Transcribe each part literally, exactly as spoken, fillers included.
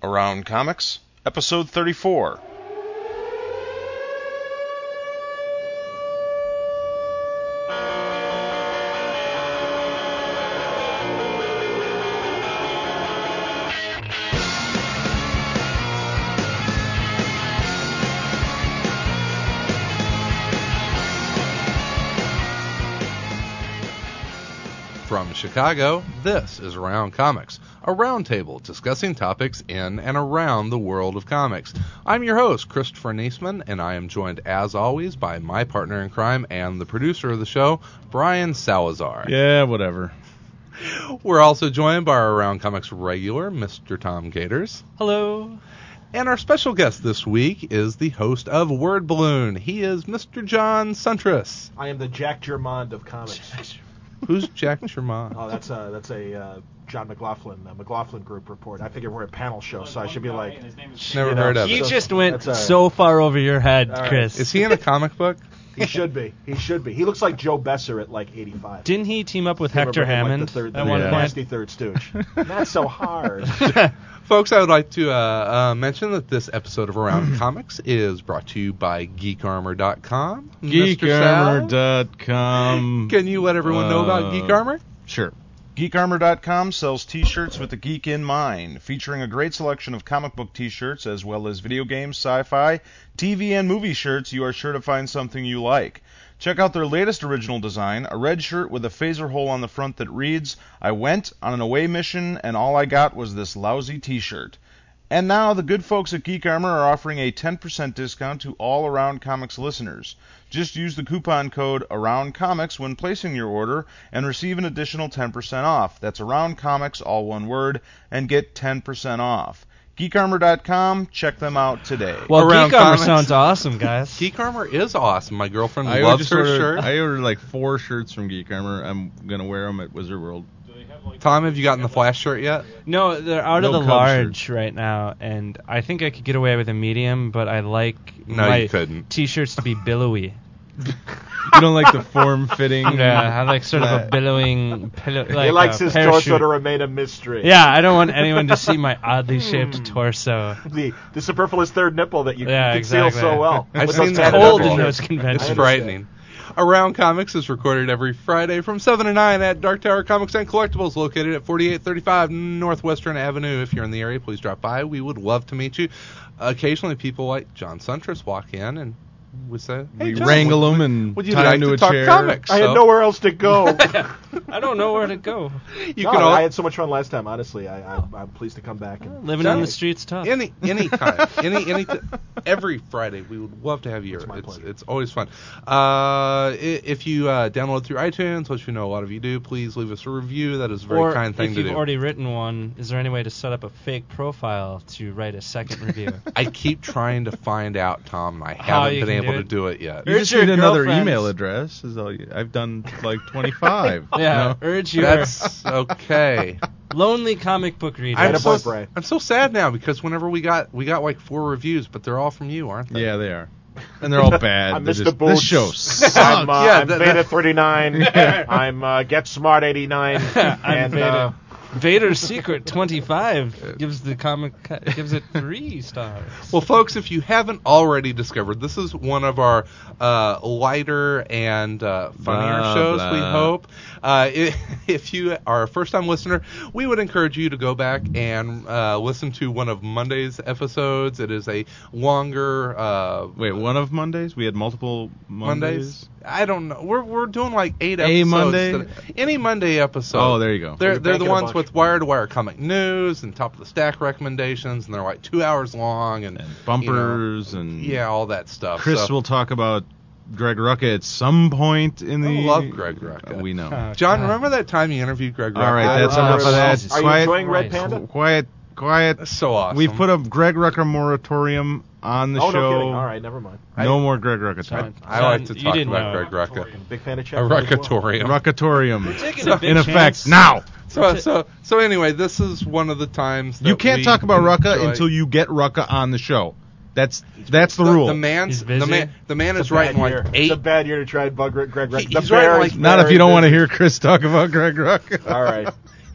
Around Comics, Episode thirty-four. From Chicago, this is Around Comics, a roundtable discussing topics in and around the world of comics. I'm your host, Christopher Niesman, and I am joined, as always, by my partner in crime and the producer of the show, Brian Salazar. Yeah, whatever. We're also joined by our Around Comics regular, Mister Tom Gators. Hello. And our special guest this week is the host of Word Balloon. He is Mister John Suntress. I am the Jack Germond of comics. Who's Jack Germond? Oh, that's a that's a uh, John McLaughlin, uh, McLaughlin Group report. I figure we're a panel show, so I should be like. Never you know, heard of You it. just went a, so far over your head, All right. Chris. Is he in a comic book? He should be. He should be. He looks like Joe Besser at like eighty-five. Didn't he team up with Give Hector him, like, Hammond the third, at the one Yeah. point? nasty third stooge. Not so hard. Folks, I would like to uh, uh, mention that this episode of Around Comics is brought to you by Geek Armor dot com. Geek Armor dot com. Can you let everyone know about Geek Armor? Sure. Geek Armor dot com sells t-shirts with the geek in mind, featuring a great selection of comic book t-shirts as well as video games, sci-fi, T V, and movie shirts. You are sure to find something you like. Check out their latest original design, a red shirt with a phaser hole on the front that reads, "I went on an away mission and all I got was this lousy t-shirt." And now the good folks at Geek Armor are offering a ten percent discount to all Around Comics listeners. Just use the coupon code AroundComics when placing your order and receive an additional ten percent off. That's AroundComics, all one word, and get ten percent off. Geek Armor dot com, check them out today. Well, Around Geek Armor Comics. sounds awesome, guys. Geek Armor is awesome. My girlfriend I loves just her ordered, shirt. I ordered like four shirts from Geek Armor. I'm going to wear them at Wizard World. Tom, have you gotten the Flash shirt yet? No, they're out of No the Cub large right now, and I think I could get away with a medium, but I like No, my you couldn't. t-shirts to be billowy. You don't like the form-fitting? Yeah, I like sort of a flat- billowing pillow. Like he likes a his parachute. torso to remain a mystery. Yeah, I don't want anyone to see my oddly shaped torso. The the superfluous third nipple that you Yeah, conceal exactly. so well. I've With seen those that tatted Cold before. in nipples. those It's conventions. understand. frightening. Around Comics is recorded every Friday from seven to nine at Dark Tower Comics and Collectibles, located at forty-eight thirty-five Northwestern Avenue. If you're in the area, please drop by. We would love to meet you. Occasionally, people like John Suntress walk in and we say, "Hey, We John, wrangle would, them and would you tie like them to to a talk chair." comics?" I So had nowhere else to go. I don't know where to go. You no, can all, I had so much fun last time. Honestly, I, I, I'm pleased to come back. And Living on the streets tough. any any time, any any t- every Friday, we would love to have you here. It's my It's pleasure. it's always fun. Uh, i- if you uh, download through iTunes, which we know a lot of you do, please leave us a review. That is a very Or kind thing if to you've do. already written one, is there any way to set up a fake profile to write a second review? I keep trying to find out, Tom. I How haven't you been can able do to it? do it yet. You Urge just your need another girlfriends- email address. Is all you, I've done like twenty-five. Yeah, you know? urge your That's okay. lonely comic book reader. I'm Atta so, boy, Bray. I'm so sad now because whenever we got we got like four reviews, but they're all from you, aren't they? Yeah, they are. And they're all bad. I'm They're Mister just- Boots. This show sucks. I'm, uh, Yeah, I'm that- Beta that- thirty-nine. I'm uh, Get Smart eighty-nine. I'm and Vader. uh, Vader's Secret twenty-five gives the comic gives it three stars. Well, folks, if you haven't already discovered, this is one of our uh, lighter and uh, funnier Blah, shows, blah. we hope. Uh, i if you are a first-time listener, we would encourage you to go back and uh, listen to one of Monday's episodes. It is a longer... Uh, Wait, one of Mondays? We had multiple Mondays? Mondays? I don't know. We're we're doing like eight A episodes. Monday? today. Any Monday episode. Oh, there you go. They're You're they're the banking a ones bunch. with wire-to-wire comic news and top of the stack recommendations, and they're like two hours long and, And you know, bumpers and... yeah, all that stuff. Chris so, will talk about Greg Rucka at some point in the... I love Greg Rucka. Uh, we know. Oh, John, God. remember that time you interviewed Greg Rucka? All right, that's uh, enough of that. Jesus Are you Quiet, enjoying Red Christ. Panda? quiet, quiet. That's so awesome. We've put a Greg Rucka moratorium on the oh, show. no kidding. All right, never mind. No more Greg Rucka John, talk. I like to John, you talk didn't about know. Greg Rucka. Big fan of A Chef. as well. Ruckatorium. Ruckatorium. Taking a big In chance. effect, now. So, so, so anyway, this is one of the times that You can't we talk about Rucka enjoy- until you get Rucka on the show. That's that's the, the, rule. The man's He's the busy. man the man It's is a bad writing year. like eight. It's a bad year to try and bug Greg Greg Rucka. He- The he's writing Bear like- is Not if very you don't want to busy. hear Chris talk about Greg Rucka. All right.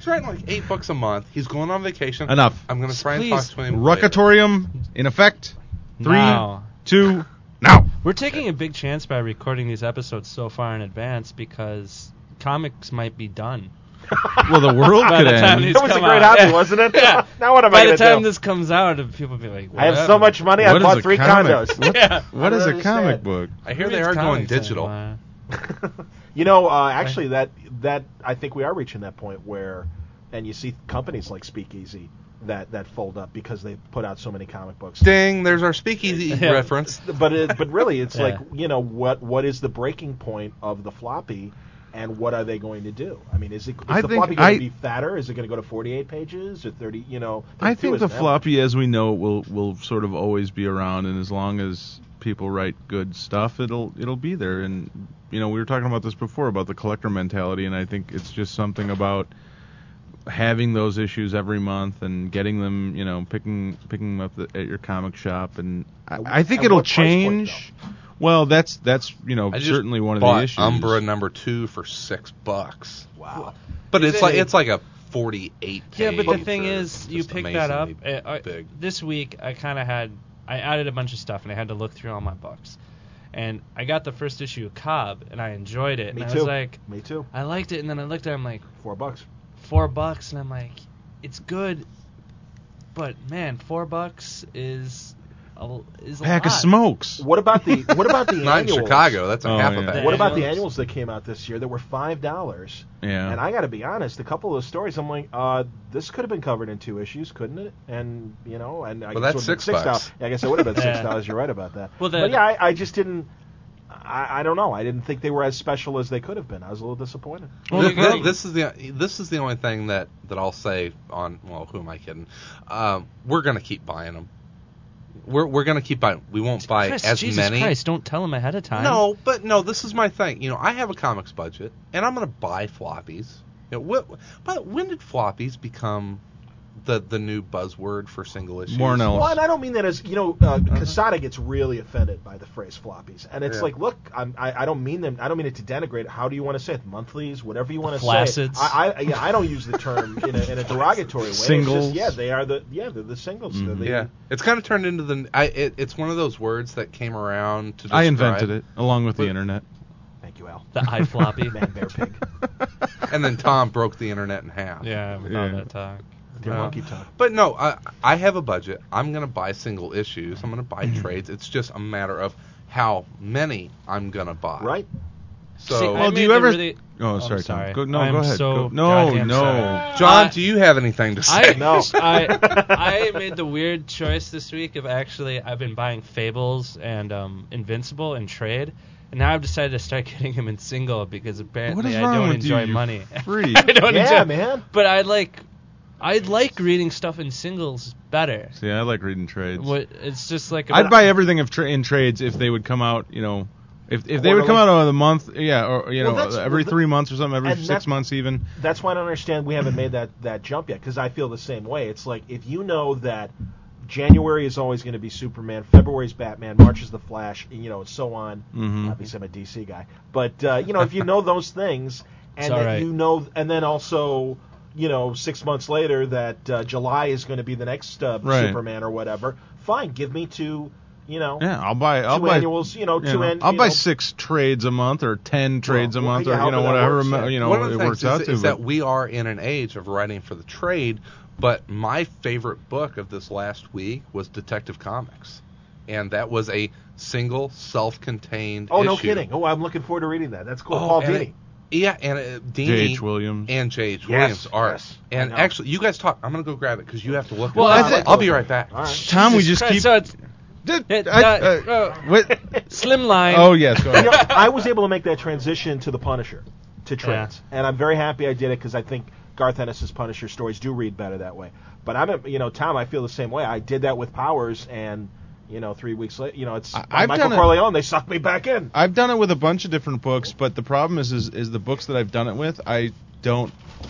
He's writing like eight books a month. He's going on vacation. Enough. I'm going to try and Please. talk to him. later. Ruckatorium in effect. Three, Now. two, now. We're taking a big chance by recording these episodes so far in advance because comics might be done. Well, the world By could the time end. these That was a come great out. hobby, Yeah. wasn't it? Yeah. Now what am By I the going to time do? this comes out, people will be like, I have so whatever. much money, I What is bought a three comic? condos. What, Yeah. what I is don't a comic understand. book? I hear Who they reads are going comics digital. anymore? You know, uh, actually, that that I think we are reaching that point where, and you see companies like Speakeasy that, that fold up because they put out so many comic books. Ding, there's our speakeasy Yeah. reference. But it, but really, it's Yeah. like, you know, what what is the breaking point of the floppy, and what are they going to do? I mean, is it is I the think floppy going I- to be fatter? Is it going to go to forty-eight pages or thirty? You know, I thirty-two think the isn't that much. floppy, as we know, it will will sort of always be around, and as long as people write good stuff, it'll it'll be there. And you know, we were talking about this before about the collector mentality, and I think it's just something about having those issues every month and getting them, you know, picking picking them up the, at your comic shop, and I, I think At it'll what price point, change. Well, that's that's you know I just certainly one of bought the issues. Umbra number two for six bucks. Wow. But Is it's like it- it's like a forty-eight. Yeah, but the page thing for is, you just pick that up. amazingly Uh, I- big. this week, I kind of had, I added a bunch of stuff, and I had to look through all my books. And I got the first issue of Cobb, and I enjoyed it. Me and too. I was like, Me too. I liked it, and then I looked at it, I'm like, Four bucks. four bucks, and I'm like, it's good, but man, four bucks is a, is a Pack lot. of smokes. What about the what about the Not in annuals? Chicago. That's a Oh, half yeah. a bag. What about the Annuals? annuals that came out this year that were five dollars? Yeah. And I got to be honest, a couple of those stories, I'm like, uh, this could have been covered in two issues, couldn't it? And you know, and I Well, guess that's it would've been six bucks. dollars. Yeah, I guess it would have been six Yeah. dollars. You're right about that. Well, but then- yeah, I, I just didn't. I, I don't know. I didn't think they were as special as they could have been. I was a little disappointed. Well, Th- the th- thing- this is the this is the only thing that, that I'll say on. Well, who am I kidding? Um, we're gonna keep buying them. We're we're gonna keep buying. We won't buy Chris, as Jesus many. Christ, don't tell them ahead of time. No, but no. This is my thing. You know, I have a comics budget, and I'm gonna buy floppies. You know, what? But when did floppies become the the new buzzword for single issues? More no. Well, and I don't mean that as you know. Uh, Casada gets really offended by the phrase floppies, and it's Yeah. like, look, I'm, I I don't mean them. I don't mean it to denigrate. How do you want to say it? Monthlies, whatever you want to say. Flacids. I, I yeah, I don't use the term in a, in a derogatory way. It's just, Singles. yeah, they are the yeah they're the singles. They're the, Yeah, it's kind of turned into the. I, it, it's one of those words that came around to. I describe- invented it along with the But- internet. Thank you, Al. The iFloppy. Man, bear, pig. And then Tom broke the internet in half. Yeah, with all Yeah. that talk. Dear Uh, monkey talk. But no, I I have a budget. I'm gonna buy single issues. I'm gonna buy Mm-hmm. trades. It's just a matter of how many I'm gonna buy. Right. So, See, I Well, do made you the ever- really- Oh, sorry, Tom. sorry. Go, no, I'm go ahead. so Go- no, goddamn no. sorry. John, I- do you have anything to say? I, No. I I made the weird choice this week of actually I've been buying Fables and um, Invincible in trade, and now I've decided to start getting them in single because apparently What is I wrong don't with enjoy you, you money. freak? I don't Yeah, enjoy, man. But I like I like reading stuff in singles better. See, I like reading trades. What it's just like I'd buy everything if tra- in trades if they would come out, you know, if if they would come out Quarterly? of the month, yeah, or you Well, know, that's- every well, three months or something, every and six that's- months even. That's why I don't understand we haven't made that, that jump yet, because I feel the same way. It's like, if you know that January is always going to be Superman, February's Batman, March is the Flash, and, you know, and so on. Mhm. Obviously, I'm a D C guy. But, uh, you know, if you know those things, and It's all then right. you know, and then also, you know, six months later that uh, July is going to be the next uh, Right. Superman or whatever, fine, give me two, you know, Yeah, I'll buy. I'll two buy. annuals, you know, you two know, an- I'll you buy know, six trades a month or ten trades a well, month yeah, or you know however that whatever works, mo- yeah. you know One of it the works things out is, to. is but that we are in an age of writing for the trade, but my favorite book of this last week was Detective Comics, and that was a single, self-contained. Oh, no issue. kidding. Oh, I'm looking forward to reading that. That's cool. Oh, Paul and Dini. it- Yeah, and uh, Dini J H. Williams. and J H. Yes, Williams art. yes, I and know. actually, you guys talk. I'm gonna go grab it because you have to look. Well, at I it. think- I'll be right back. All right. Tom, we Jesus just Christ, keep. so it's Did- it- I- that- uh, uh, what? slim line. Oh yes, go You ahead. know, I was able to make that transition to the Punisher, to trades, and I'm very happy I did it because I think Garth Ennis's Punisher stories do read better that way. But I'm, a- you know, Tom, I feel the same way. I did that with Powers, and you know, three weeks later, you know, it's I- by I've Michael done it- Corleone. They sucked me back in. I've done it with a bunch of different books, but the problem is, is, is the books that I've done it with, I don't,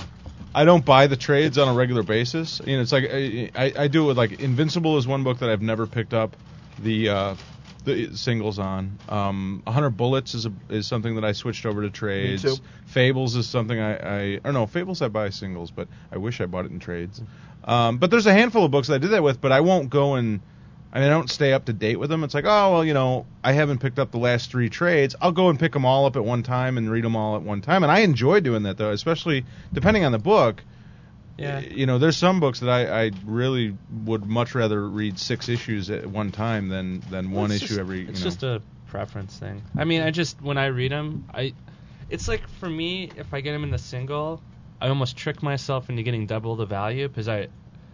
I don't buy the trades on a regular basis. You know, it's like I, I, I do it with like Invincible is one book that I've never picked up. The uh, the singles on. Um, one hundred Bullets is a, is something that I switched over to trades. too. Fables is something I, I I don't know. Fables I buy singles, but I wish I bought it in trades. Um, but there's a handful of books that I did that with, but I won't go and I mean I don't stay up to date with them. It's like, oh well, you know, I haven't picked up the last three trades. I'll go and pick them all up at one time and read them all at one time, and I enjoy doing that though, especially depending on the book. Yeah. You know, there's some books that I, I really would much rather read six issues at one time than, than one It's issue just- every. You It's know. just a preference thing. I mean, I just when I read them, I, it's like for me, if I get them in the single, I almost trick myself into getting double the value because I,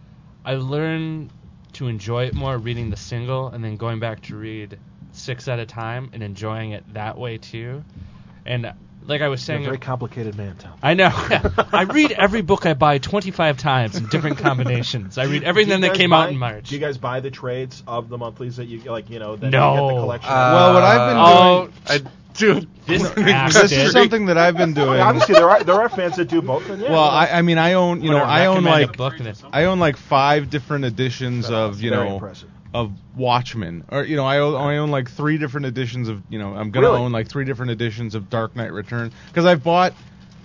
I learn to enjoy it more reading the single and then going back to read six at a time and enjoying it that way too, and. Like I was You're a saying, very complicated man, Tom. I know. I read every book I buy twenty-five times in different combinations. I read everything Do you that guys came buy- out in March. Do you guys buy the trades of the monthlies that you like? You know, that No. you get the collection. Uh, Well, what I've been Oh, I do. this This ass is did. something that I've been doing. Yeah, obviously, there are there are fans that do both. And yeah, Well, you know, I, I mean, I own, you know, Wanna I own recommend a like, book and it's- I own like five different editions That's of, you very know, impressive. of Watchmen, or you know, I own, I own like three different editions of, you know, I'm gonna Really? own like three different editions of Dark Knight Returns because I've bought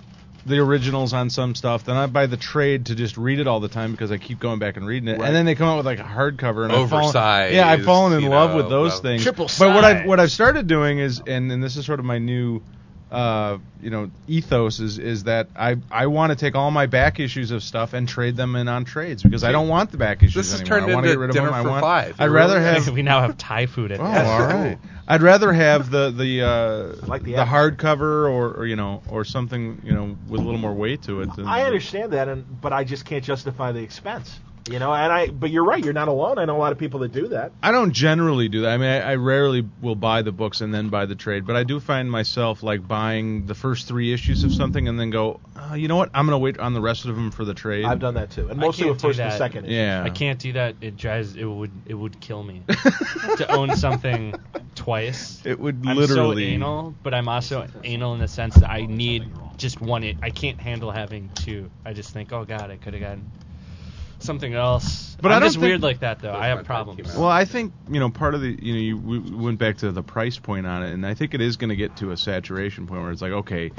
the originals on some stuff, then I buy the trade to just read it all the time because I keep going back and reading it, Right. and then they come out with like a hardcover and I've fallen, Oversized, yeah, I've fallen in you love know, with those well, things. Triple But what I've size. what I've started doing is, and and this is sort of my new. Uh, you know, ethos is is that I I want to take all my back issues of stuff and trade them in on trades because I don't want the back issues This has anymore. turned I want to into get rid of dinner them. I for want. five. I'd It rather really have. we now have Thai food at Oh, this. all right. I'd rather have the the uh, like the the app. hardcover or, or you know or something you know with a little more weight to it. Than, I understand that, and but I just can't justify the expense. You know, and I. But you're right. You're not alone. I know a lot of people that do that. I don't generally do that. I mean, I, I rarely will buy the books and then buy the trade, but I do find myself like buying the first three issues of something and then go, uh, you know what? I'm going to wait on the rest of them for the trade. I've done that too, and I mostly can't with do first and that. second. issue. Yeah. I can't do that. It drives. It would. It would kill me to own something twice. It would I'm literally. so anal, but I'm also anal in the sense that I need just one. I I can't handle having two. I just think, oh god, I could have gotten something else. But I'm I don't just think- weird like that though. That's I my have problems. document. Well, I think you know part of the you know you, we we went back to the price point on it, and I think it is going to get to a saturation point where it's like okay,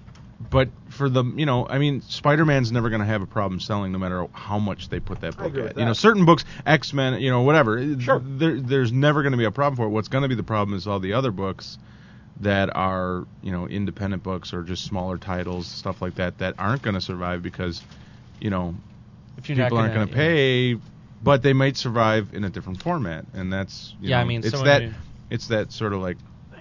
but for the you know I mean Spider-Man's never going to have a problem selling no matter how much they put that I book agree at. with You know that. certain books, X-Men, you know whatever. Sure. There, there's never going to be a problem for it. What's going to be the problem is all the other books that are you know independent books or just smaller titles, stuff like that, that aren't going to survive because you know If you're people not aren't going to gonna- pay, but they might survive in a different format, and that's you Yeah, I know, mean, it's someone that who- it's that sort of like,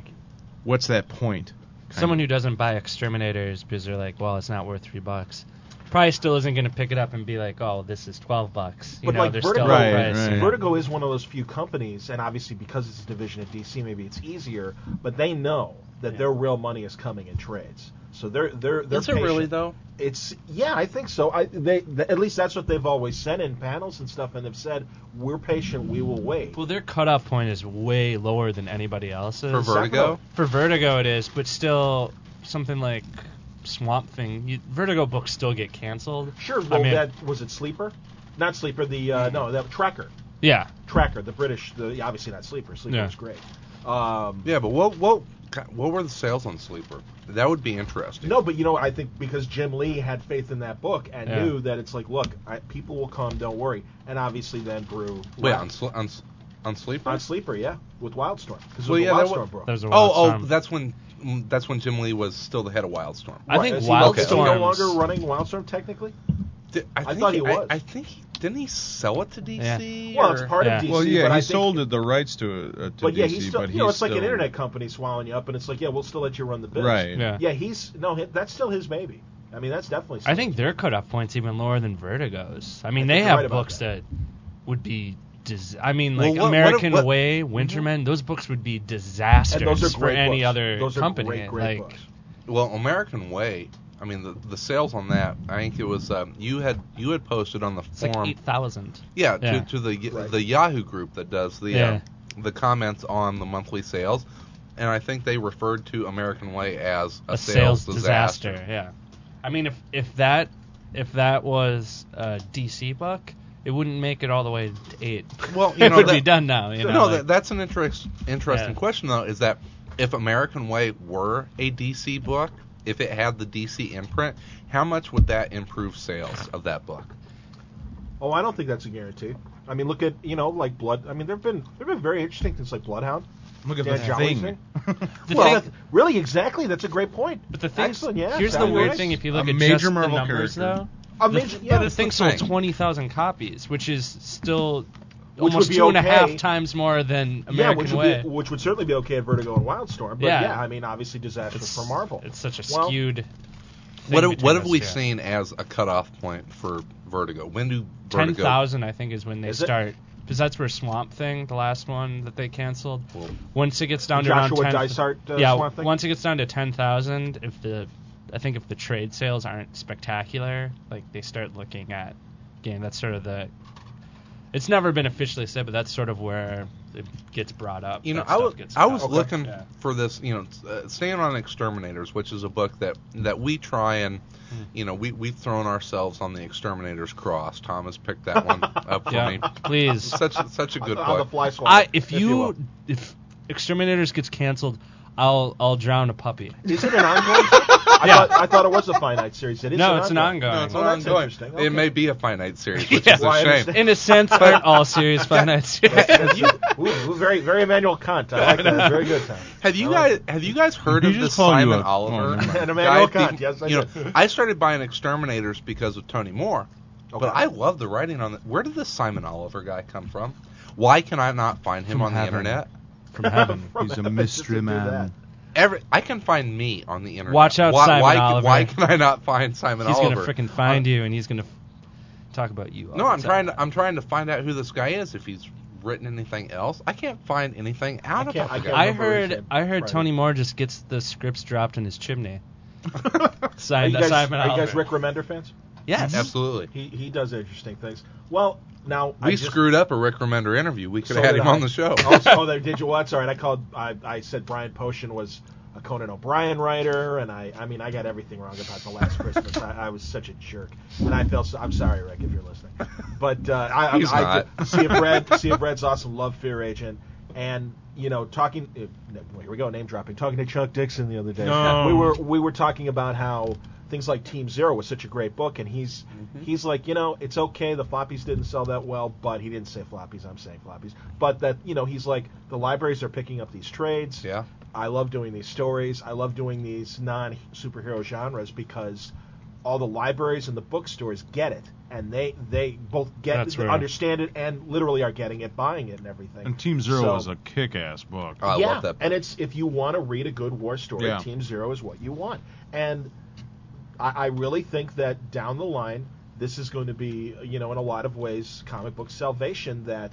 what's that point? kind Someone of. who doesn't buy Exterminators because they're like, well, it's not worth three bucks. Probably still isn't going to pick it up and be like, oh, this is twelve bucks. You But know, like they're Vertigo, still Right, overpriced. right. Vertigo is one of those few companies, and obviously because it's a division of D C, maybe it's easier. But they know that their real money is coming in trades, so they're they're they're Is it really patient. though? It's yeah, I think so. I they th- at least that's what they've always said in panels and stuff, and have said we're patient, we will wait. Well, their cutoff point is way lower than anybody else's. For Vertigo? For Vertigo, it is, but still, something like Swamp Thing, you, Vertigo books still get canceled. Sure, well, I mean, that was it. Sleeper, not Sleeper. The uh, no, that Tracker, yeah. Tracker, the British. The obviously not Sleeper. Sleeper Yeah. was great. Um, Yeah, but what what what were the sales on Sleeper? That would be interesting. No, but you know, I think because Jim Lee had faith in that book and Yeah. knew that it's like, look, I, people will come, don't worry. And obviously then Brew Wait, left. on sl- on s- on Sleeper? on Sleeper, yeah, with Wildstorm. Because Well, well, yeah, that Wildstorm wa- broke. There's a Oh, oh, Wildstorm. that's when mm, that's when Jim Lee was still the head of Wildstorm. I think Is he no- is he no Wildstorm's- longer running Wildstorm technically? Di- I, I think thought he was. I, I think he, didn't he sell it to D C? Well, or- it's part Yeah. of D C. Well, yeah, but he I think, sold it, the rights to it uh, to But D yeah, C, he's still, but you know, he's it's like an still- internet company swallowing you up, and it's like, yeah, we'll still let you run the business. Right. Yeah. Yeah, he's no, he- that's still his baby. I mean, that's definitely. Still I think their cutoff point's even lower than Vertigo's. I mean, I think they you're have right about books that. that. would be. Dis- I mean, Well, like what- what- American what- Way, Wintermen, those books would be disasters and those are for great any books. other those are company. Great, great like, books. Well, American Way. I mean, the the sales on that. I think it was um, you had you had posted on the it's forum. like eight thousand. Yeah, Yeah. To, to the Right. the Yahoo group that does the Yeah. uh, the comments on the monthly sales, and I think they referred to American Way as a, A sales disaster. Yeah. I mean, if if that if that was a D C book, it wouldn't make it all the way to eight. Well, you it know, would that, be done now. You know, no, like, that, that's an interest, interesting Yeah. question though. Is that if American Way were a D C book, if it had the D C imprint, how much would that improve sales of that book? Oh, I don't think that's a guarantee. I mean, look at, you know, like Blood. I mean, there've been there've been very interesting things like Bloodhound. Look at Dan the Jolly's thing. The well, thing- really, exactly. That's a great point. But the thing, Excellent, yeah. here's the Sounds weird nice. thing: if you look A at major just the Marvel numbers, character. though, Amazing, the, yeah. but the thing the sold thing. twenty thousand copies, which is still Which almost would be two and a half okay. times more than yeah, American which would Way. be, which would certainly be okay at Vertigo and Wildstorm. But yeah, Yeah. I mean, obviously disastrous it's, for Marvel. It's such a Well, skewed. thing What have, between what have those we two. seen as a cutoff point for Vertigo? When do Ten Vertigo? thousand, I think, is when they Is it? start. Because that's where Swamp Thing, the last one that they canceled. Well, Once it gets down to Joshua around ten, Dysart, uh, yeah. Swamp Thing? Once it gets down to ten thousand, if the, I think if the trade sales aren't spectacular, like they start looking at, again, that's sort of the. It's never been officially said, but that's sort of where it gets brought up. You know, that I stuff was gets I was cut. looking Yeah. for this. You know, uh, staying on Exterminators, which is a book that that we try and, you know, we we've thrown ourselves on the Exterminators cross. Thomas picked that one up for Yeah, me. please. Such such a good on the book. fly swat. I if you you will. if Exterminators gets canceled, I'll I'll drown a puppy. Is it an ongoing? I, Yeah. thought, I thought it was a finite series. It is No, an it's an ongoing. ongoing. No, it's Oh, an that's ongoing. interesting. It Okay. may be a finite series, which Yeah. is a Well, I shame. understand. In a sense, aren't all series finite series. Have you Ooh, ooh, very, very Emmanuel Kant. I like that. Very good, Tom. have you I like guys have you guys heard He of just this called you Simon a- oh, Oliver never mind. And Emmanuel guy? Kant, yes, I you did. know, I started buying Exterminators because of Tony Moore, Okay. but I love the writing on it. Where did this Simon Oliver guy come from? Why can I not find him From on heaven. the internet? From heaven. From He's a heaven, mystery just to do man. that. Every I can find me on the internet. Watch out, why, Simon why, Oliver. Why can I not find Simon He's Oliver? gonna frickin' find you, and he's gonna f- talk about you. all No, the I'm time. trying to I'm trying to find out who this guy is. If he's written anything else, I can't find anything out I can't- about I the can't guy. I remember his heard name. I heard Right. Tony Moore just gets the scripts dropped in his chimney. Are Signed you guys, Simon are you Oliver. guys Rick Remender fans? Yes. Absolutely. He he does interesting things. Well, now I We just, screwed up a Rick Remender interview. We could so have had did him I. on the show. Oh, so, oh, there, did you? Well, that's all right. I called. I, I said Brian Posehn was a Conan O'Brien writer, and I I mean I got everything wrong about the Last Christmas. I, I was such a jerk, and I felt. So, I'm sorry, Rick, if you're listening. But uh, I, I, He's I, not. I see if Red, see if Red's awesome. Love Fear Agent, and you know talking. Uh, here we go, name dropping. Talking to Chuck Dixon the other day. No. We were we were talking about how things like Team Zero was such a great book, and he's Mm-hmm. he's like, you know, it's okay. The floppies didn't sell that well, but he didn't say floppies. I'm saying floppies. But that, you know, he's like, the libraries are picking up these trades. Yeah. I love doing these stories. I love doing these non-superhero genres because all the libraries and the bookstores get it, and they they both get That's it, where- understand it, and literally are getting it, buying it, and everything. And Team Zero So- is a kick-ass book. Oh, I yeah, love that book. and it's if you want to read a good war story, Yeah. Team Zero is what you want. And I, I really think that down the line, this is going to be, you know, in a lot of ways, comic book salvation. That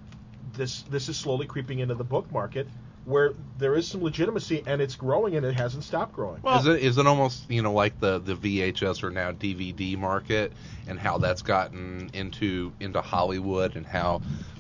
this this is slowly creeping into the book market, where there is some legitimacy, and it's growing, and it hasn't stopped growing. is it is it almost, you know, like the, the V H S or now D V D market and how that's gotten into into Hollywood and how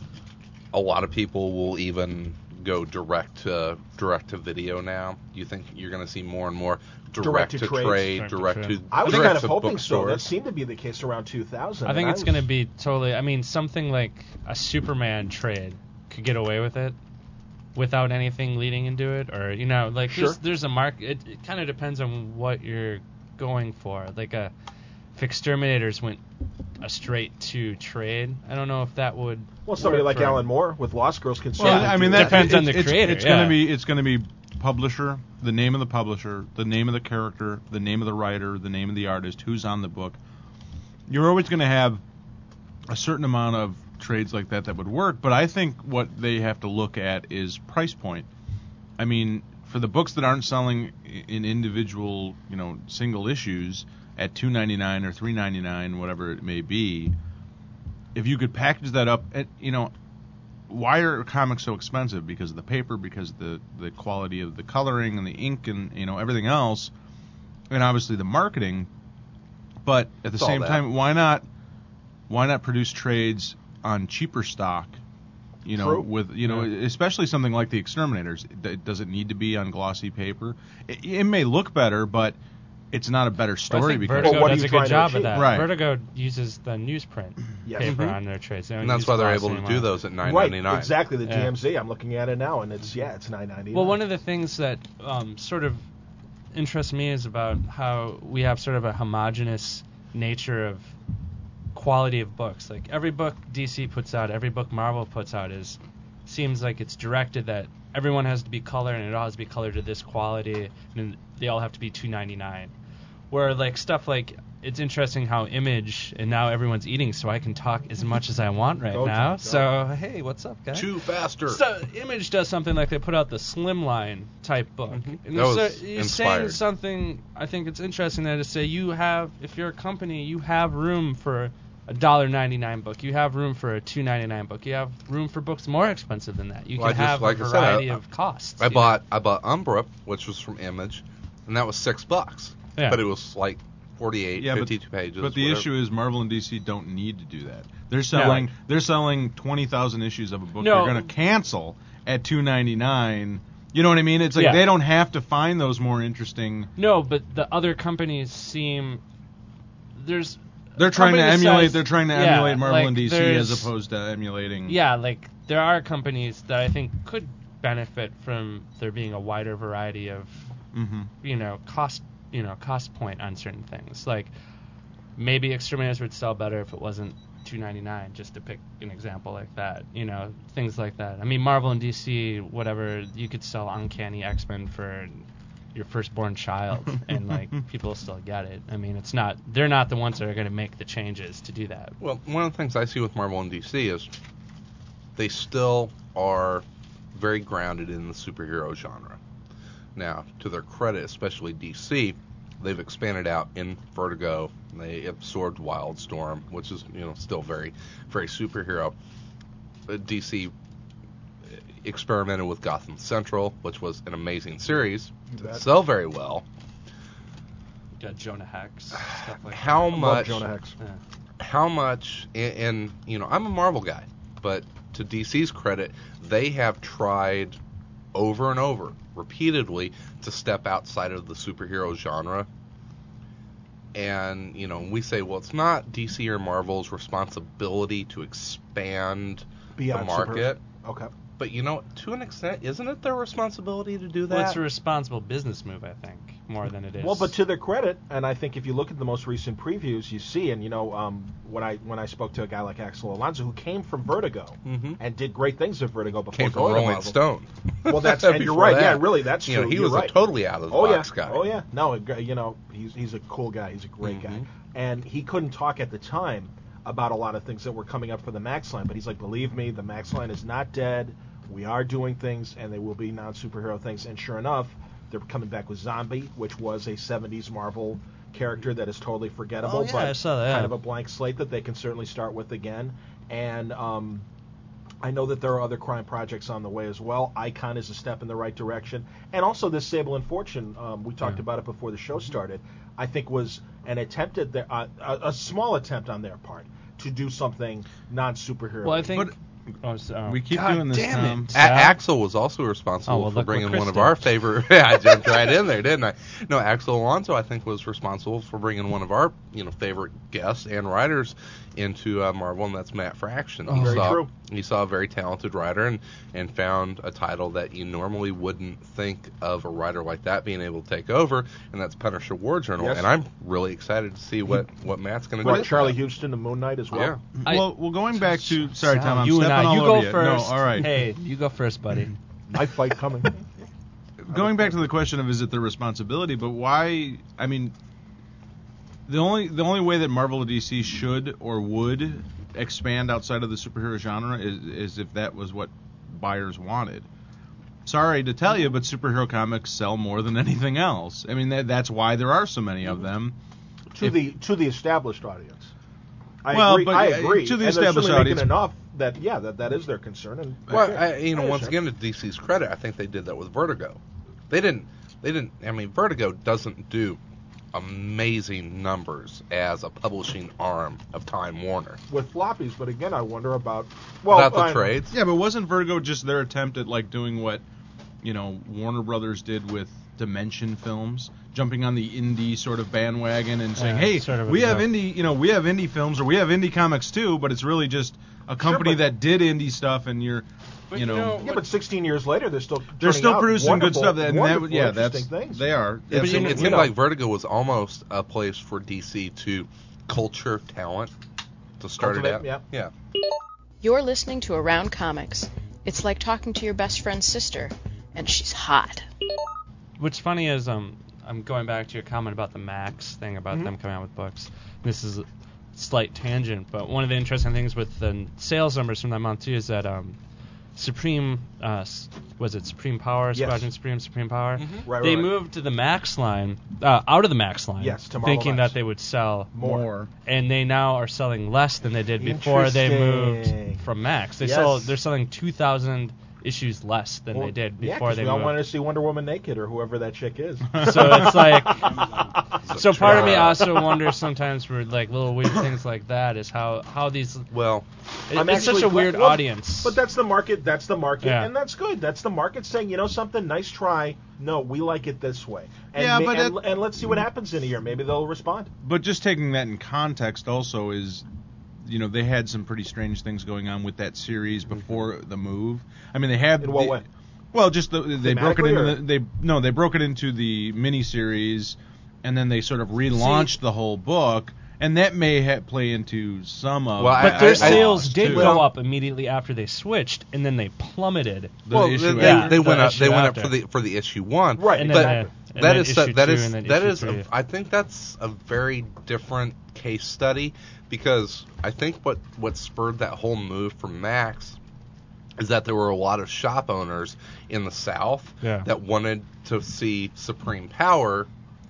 a lot of people will even go direct to direct to video now? You think you're going to see more and more direct, Direct to to trade. trade, Direct to direct trade. to I was direct kind of to hoping so. That bookstores? seemed to be the case around two thousand. I think and it's was- going to be totally. I mean, something like a Superman trade could get away with it without anything leading into it, or you know, like Sure. there's, there's a mark. It, it kind of depends on what you're going for. Like a if Exterminators went a straight to trade, I don't know if that would. Well, somebody work like for- Alan Moore with Lost Girls can Well, certainly I do mean, that. that Depends on it's- the it's- creator, It's yeah. gonna be it's gonna be publisher, the name of the publisher, the name of the character, the name of the writer, the name of the artist, who's on the book. You're always gonna have a certain amount of trades like that that would work, but I think what they have to look at is price point. I mean, for the books that aren't selling i- in individual, you know, single issues at two ninety-nine or three ninety-nine, whatever it may be, if you could package that up, at, you know, why are comics so expensive? Because of the paper, because of the the quality of the coloring and the ink and, you know, everything else, and obviously the marketing. But at the It's all same that. time, why not why not produce trades on cheaper stock? You know, True. with you know, especially something like the Exterminators. D- Does it need to be on glossy paper? It, it may look better, but it's not a better Well, I story think because Vertigo Well, what are does you a trying good to job achieve? of that. Right. Vertigo uses the newsprint Yes. paper Mhm. on their trades. They don't And that's use why they're gloss able to anymore. do those at nine Right, ninety nine. exactly. The Yeah. G M Z. I'm looking at it now, and it's yeah, it's nine ninety. Well, one of the things that um, sort of interests me is about how we have sort of a homogenous nature of quality of books. Like every book D C puts out, every book Marvel puts out is seems like it's directed that everyone has to be colored and it all has to be colored to this quality, and they all have to be two ninety-nine. Where like stuff like it's interesting how Image and now everyone's eating, so I can talk as much as I want right Go, now. Tom, go. So hey, what's up, guys? Chew faster. So Image does something like they put out the Slimline type book. Mhm. And That you're, was so- you're saying inspired. something. I think it's interesting there to say you have, if you're a company, you have room for a one dollar ninety-nine book. You have room for a two ninety-nine book. You have room for books more expensive than that. You Well, can I just- have like a I said, I- variety of costs. I you know? bought I bought Umbra, which was from Image, and that was six bucks. Yeah. But it was like forty-eight, Yeah, but- fifty-two pages. But the whatever. issue is Marvel and D C don't need to do that. They're selling they're selling twenty thousand issues of a book No. they're going to cancel at two ninety-nine. You know what I mean? It's like Yeah. they don't have to find those more interesting. No, but the other companies seem there's. They're trying to company the emulate size- they're trying to yeah, emulate Marvel like and D C there's- as opposed to emulating Yeah, like there are companies that I think could benefit from there being a wider variety of, Mhm. you know, cost, you know, cost point on certain things. Like maybe Exterminators would sell better if it wasn't two ninety-nine, just to pick an example like that. You know, things like that. I mean, Marvel and D C, whatever, you could sell Uncanny X-Men for your firstborn child, and like people still get it. I mean, it's not they're not the ones that are going to make the changes to do that. Well, one of the things I see with Marvel and D C is they still are very grounded in the superhero genre. Now, to their credit, especially D C, they've expanded out in Vertigo. They absorbed Wildstorm, which is, you know, still very, very superhero. Uh, D C experimented with Gotham Central, which was an amazing series. You Didn't bet. sell very well. You got Jonah Hex, stuff like How that. Love much? Jonah Hex. Yeah. How much? And, and you know, I'm a Marvel guy, but to D C's credit, they have tried over and over, repeatedly, to step outside of the superhero genre. And, you know, we say, well, it's not D C or Marvel's responsibility to expand Beyond the market. Super- okay. But, you know, to an extent, isn't it their responsibility to do that? Well, it's a responsible business move, I think, more than it is. Well, but to their credit, and I think if you look at the most recent previews, you see, and you know, um, when I when I spoke to a guy like Axel Alonso, who came from Vertigo Mhm. and did great things at Vertigo before Came from going to Rolling Marvel. Stone. Well, that's and you're Before right. that. Yeah, really, that's You true. know, he You're was right. a totally out of the oh box yeah. guy. Oh yeah. No, a g- you know, he's he's a cool guy. He's a great guy, Mhm. and he couldn't talk at the time about a lot of things that were coming up for the Max line. But he's like, believe me, the Max line is not dead. We are doing things, and they will be non-superhero things. And sure enough, they're coming back with Zombie, which was a seventies Marvel character that is totally forgettable, Oh, yeah, but I saw that, kind yeah. of a blank slate that they can certainly start with again. And um, I know that there are other crime projects on the way as well. Icon is a step in the right direction. And also this Sable and Fortune, um, we talked Yeah. about it before the show started, I think was an attempt at their, uh, a, a small attempt on their part to do something non-superhero. well, I think. But- oh, so, oh. We keep God doing this, damn Tom. It. A- Sal. Axel was also responsible Oh, well, for look what bringing Chris one of did. our favorite. Yeah, I jumped right in there, didn't I? No, Axel Alonso, I think, was responsible for bringing one of our, you know, favorite guests and writers into uh, Marvel, and that's Matt Fraction. He Oh, very saw, true. He saw a very talented writer and and found a title that you normally wouldn't think of a writer like that being able to take over, and that's Punisher War Journal. Yes. And I'm really excited to see what what Matt's going to do. Brought with Charlie that. Houston and Moon Knight as well. Yeah. I- well, well, going back to sorry, Sal, Tom, I'm you and stepping I. all You over go you. first. No, all right. Hey, you go first, buddy. My fight coming. Going back to the question of is it their responsibility, but why? I mean, the only the only way that Marvel or D C should or would expand outside of the superhero genre is is if that was what buyers wanted. Sorry to tell you, but superhero comics sell more than anything else. I mean, that, that's why there are so many of them. to If- the to the established audience. I Well, agree. but, I uh, agree. to the and they're established certainly making audience- enough that yeah, that, that is their concern. And Well, okay, I, you know, I once understand. again, to D C's credit, I think they did that with Vertigo. They didn't. They didn't. I mean, Vertigo doesn't do amazing numbers as a publishing arm of Time Warner. with floppies, but again, I wonder about well About the I- trades. Yeah, but wasn't Vertigo just their attempt at like doing what you know, Warner Brothers did with Dimension Films, jumping on the indie sort of bandwagon and saying, Yeah, "Hey, sort of a we have joke. indie, you know, we have indie films or we have indie comics too, but it's really just a company but- that did indie stuff, and you're, But, you you know, know, Yeah, but sixteen years later, they're still they're turning still out producing good wonderful- stuff, and that, wonderful, yeah, that's interesting things. they are. It, But you seemed, know- it you seemed know- like Vertigo was almost a place for D C to culture talent to start it Cultivate, out. yeah. You're listening to Around Comics. It's like talking to your best friend's sister, and she's hot. What's funny is um, I'm going back to your comment about the Max thing about Mhm. them coming out with books. This is a slight tangent, but one of the interesting things with the sales numbers from that month too is that um, Supreme uh, s- was it Supreme Power, Yes. Squadron Supreme, Supreme Power. Right, They right, right. moved to the Max line, uh, out of the Max line, Yes, to Marvel thinking Max. that they would sell More. and they now are selling less than they did before they Interesting. moved from Max. They Yes. sell they're selling two thousand issues less than Well, they did yeah, before 'cause they we all moved. wanted to see Wonder Woman naked or whoever that chick is. So it's like, so part of me try. also wonders sometimes for like little weird things like that is how how these Well, it- I'm it's such actually a weird glad- well, audience. But that's the market. That's the market, Yeah. and that's good. That's the market saying, you know, something nice try. No, we like it this way. And Yeah, ma- but and, it- and let's see what happens in a year. Maybe they'll respond. But just taking that in context also is, you know, they had some pretty strange things going on with that series before the move. I mean, they had In what the- way? Well, just the, they broke it Thematically, into or- the, they no they broke it into the miniseries, and then they sort of relaunched the whole book, and that may ha- play into some of. Well, I- but their I- sales did too. go Well- up immediately after they switched, and then they plummeted. The well, issue they, after. they the went up. issue They went after. up for the for the issue one. Right, And but then, uh, and that then is issue that two, is and then that issue is a, three. I think that's a very different case study, because I think what what spurred that whole move from Max is that there were a lot of shop owners in the South Yeah. that wanted to see Supreme Power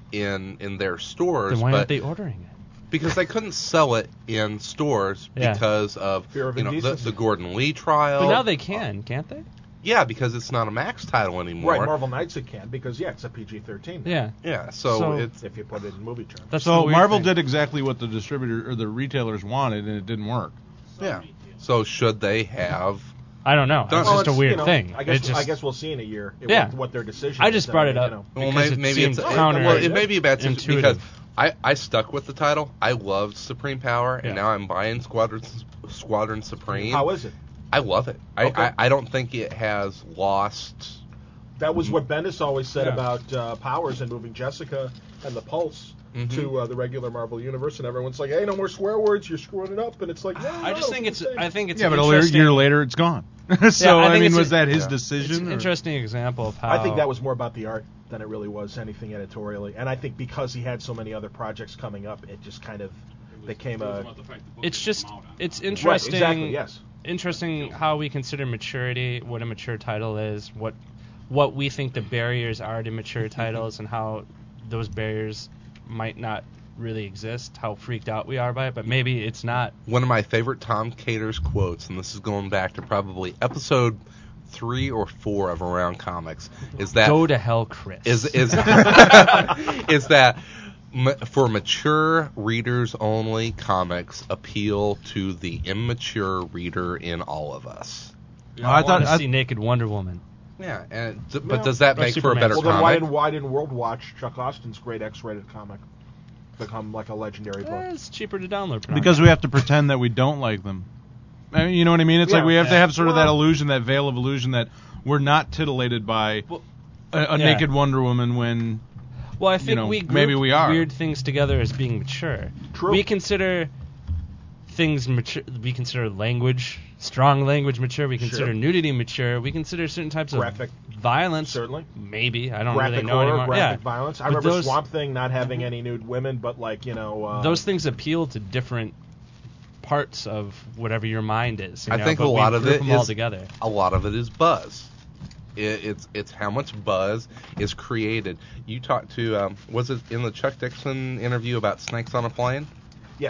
in in their stores, Then why but aren't they ordering it? because they couldn't sell it in stores Yeah. because of, Fear of you know the, indecency. the Gordon Lee trial. But now they can, can't they? Yeah, because it's not a Max title anymore. Right, Marvel Knights it can because yeah, it's a P G thirteen. Yeah. Yeah, so, So- it's If you put it in movie terms. That's the So weird Marvel thing. did exactly what the distributor or the retailers wanted, and it didn't work. yeah. So should they have? I don't know. Well, It's just a it's, weird you know, thing. I guess It just, I guess we'll see in a year if- Yeah. what, what their decision I is. just brought it mean, up you know. Well, because maybe, it maybe seemed it's counter. well, it may be a bad situation intuitive. because I, I stuck with the title. I loved Supreme Power, Yeah. and now I'm buying Squadron Squadron Supreme. How is it? I love it. Okay. I, I I don't think it has lost. That was what Bendis always said Yeah. about uh, Powers and moving Jessica and the Pulse Mhm. to uh, the regular Marvel universe, and everyone's like, "Hey, no more swear words. You're screwing it up." And it's like, no, I just no, think it's. the same. I think it's. yeah, but a interesting. year later, it's gone. so Yeah, I I, think mean, it's was a- that his yeah. It's decision? an or- interesting example of how. I think that was more about the art than it really was anything editorially. And I think because he had so many other projects coming up, it just kind of became a It's just. It's right. interesting. Exactly. Yes. Interesting how we consider maturity, what a mature title is, what what we think the barriers are to mature titles, and how those barriers might not really exist. How freaked out we are by it, but maybe it's not. One of my favorite Tom Caters quotes, and this is going back to probably episode three or four of Around Comics, is that Go to hell, Chris. is is is that ma- for mature readers only, comics appeal to the immature reader in all of us. Oh, I I thought want to I, see Naked Wonder Woman. Yeah, and d- Yeah. but does that Or make for a Superman. better Well, then why comic? didn't why didn't World Watch Chuck Austin's great X-rated comic become like a legendary book? Eh, it's cheaper to download. because we have to pretend that we don't like them. I mean, you know what I mean? It's Yeah. like we have to have sort of that Well- illusion, that veil of illusion, that we're not titillated by Well, a, a yeah. naked Wonder Woman when. Well, I think know, we group maybe we are. weird things together as being mature. True. We consider things mature. We consider language, strong language, mature. We consider Sure. nudity mature. We consider certain types Graphic. of violence. Certainly. Maybe I don't graphic really know horror, anymore. graphic yeah. violence. I But remember those, Swamp Thing not having any nude women, but like you know, uh, those things appeal to different parts of whatever your mind is. you I know, think but a we lot of group it them all is- together. A lot of it is buzz. It, it's it's how much buzz is created. You talked to um, was it in the Chuck Dixon interview about Snakes on a Plane? yes,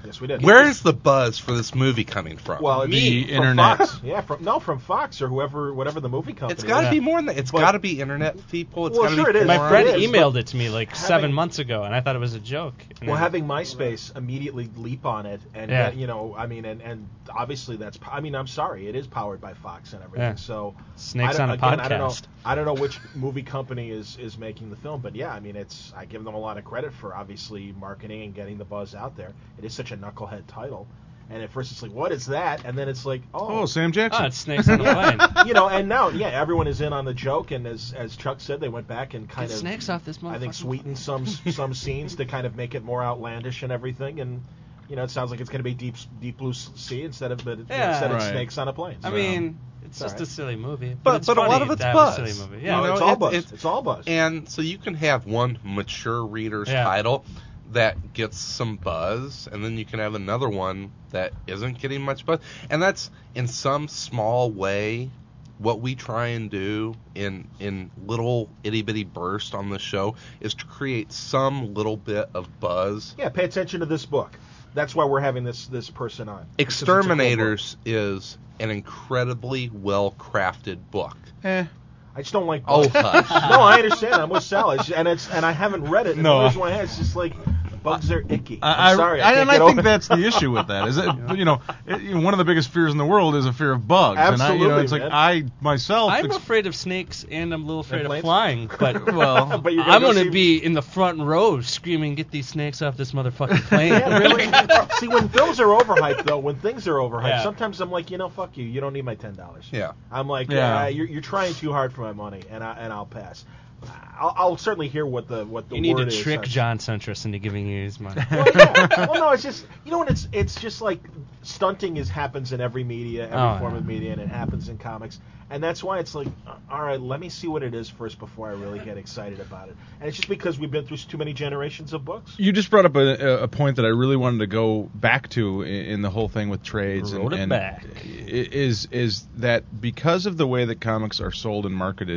Yes, we did. Where is the buzz for this movie coming from? Well, it's The from internet. Fox. Yeah, from no, from Fox or whoever, whatever the movie company. it's got to is. be more than that. It's But- got to be internet people. It's Well, got to sure be it is. My Well, friend it is, emailed but it to me like having- seven months ago, and I thought it was a joke. And Well, then- having MySpace immediately leap on it, and Yeah. get, you know, I mean, and, and obviously that's, I mean, I'm sorry, it is powered by Fox and everything. Yeah. So Snakes I don't- on a again, I don't know, podcast. I don't know which movie company is is making the film, but yeah, I mean, it's I give them a lot of credit for obviously marketing and getting the buzz out there. It is such a knucklehead title, and at first it's like, what is that? And then it's like, oh, Oh, Sam Jackson. Oh, it's Snakes on a Plane. you know, and now, yeah, everyone is in on the joke, and as as Chuck said, they went back and kind Get of snakes off this I think motherfucking sweetened some some scenes to kind of make it more outlandish and everything, and you know, it sounds like it's going to be deep deep blue sea instead of but Yeah. instead of Right. snakes on a plane. I So, mean, it's All just right. a silly movie. But- it's but a lot funny of it's to have buzz. a silly movie. no, Yeah. You know, it's all it- buzz. it- it's all buzz. And so you can have one mature reader's Yeah. title that gets some buzz, and then you can have another one that isn't getting much buzz. And that's, in some small way, what we try and do in in little itty-bitty bursts on the show is to create some little bit of buzz. yeah, pay attention to this book. That's why we're having this this person on. Because it's a cool book. Exterminators is an incredibly well-crafted book. Eh. I just don't like. Oh, bugs. hush. No, I understand. I'm with Sal, It's- and it's and I haven't read it. And No. the reason why I- it's just like bugs are icky. I, I'm sorry. I, I, can't and get I think over that's the issue with that. Is it? You know, it, you know, one of the biggest fears in the world is a fear of bugs. And I, you know, Absolutely, it's like man. I myself. I'm ex- afraid of snakes, and I'm a little afraid And of planes? flying. But well, But you're gonna I'm go going see- to be in the front row screaming, "Get these snakes off this motherfucking plane!" Yeah, really. See, when films are overhyped, though, when things are overhyped, Yeah. sometimes I'm like, you know, fuck you. You don't need my ten dollars. Yeah. I'm like, Yeah. yeah, you're, you're trying too hard for my money, and I and I'll pass. I'll, I'll certainly hear what the what the You need word to is. trick I- John Centris into giving you his money. Well, yeah. well, no, it's just you know what it's it's just like stunting is happens in every media, every Oh, form yeah. of media, and it happens in comics, and that's why it's like, uh, all right, let me see what it is first before I really get excited about it. And it's just because we've been through too many generations of books. You just brought up a, a point that I really wanted to go back to in, in the whole thing with trades. Wrote and, it and back. i- Is is that because of the way that comics are sold and marketed,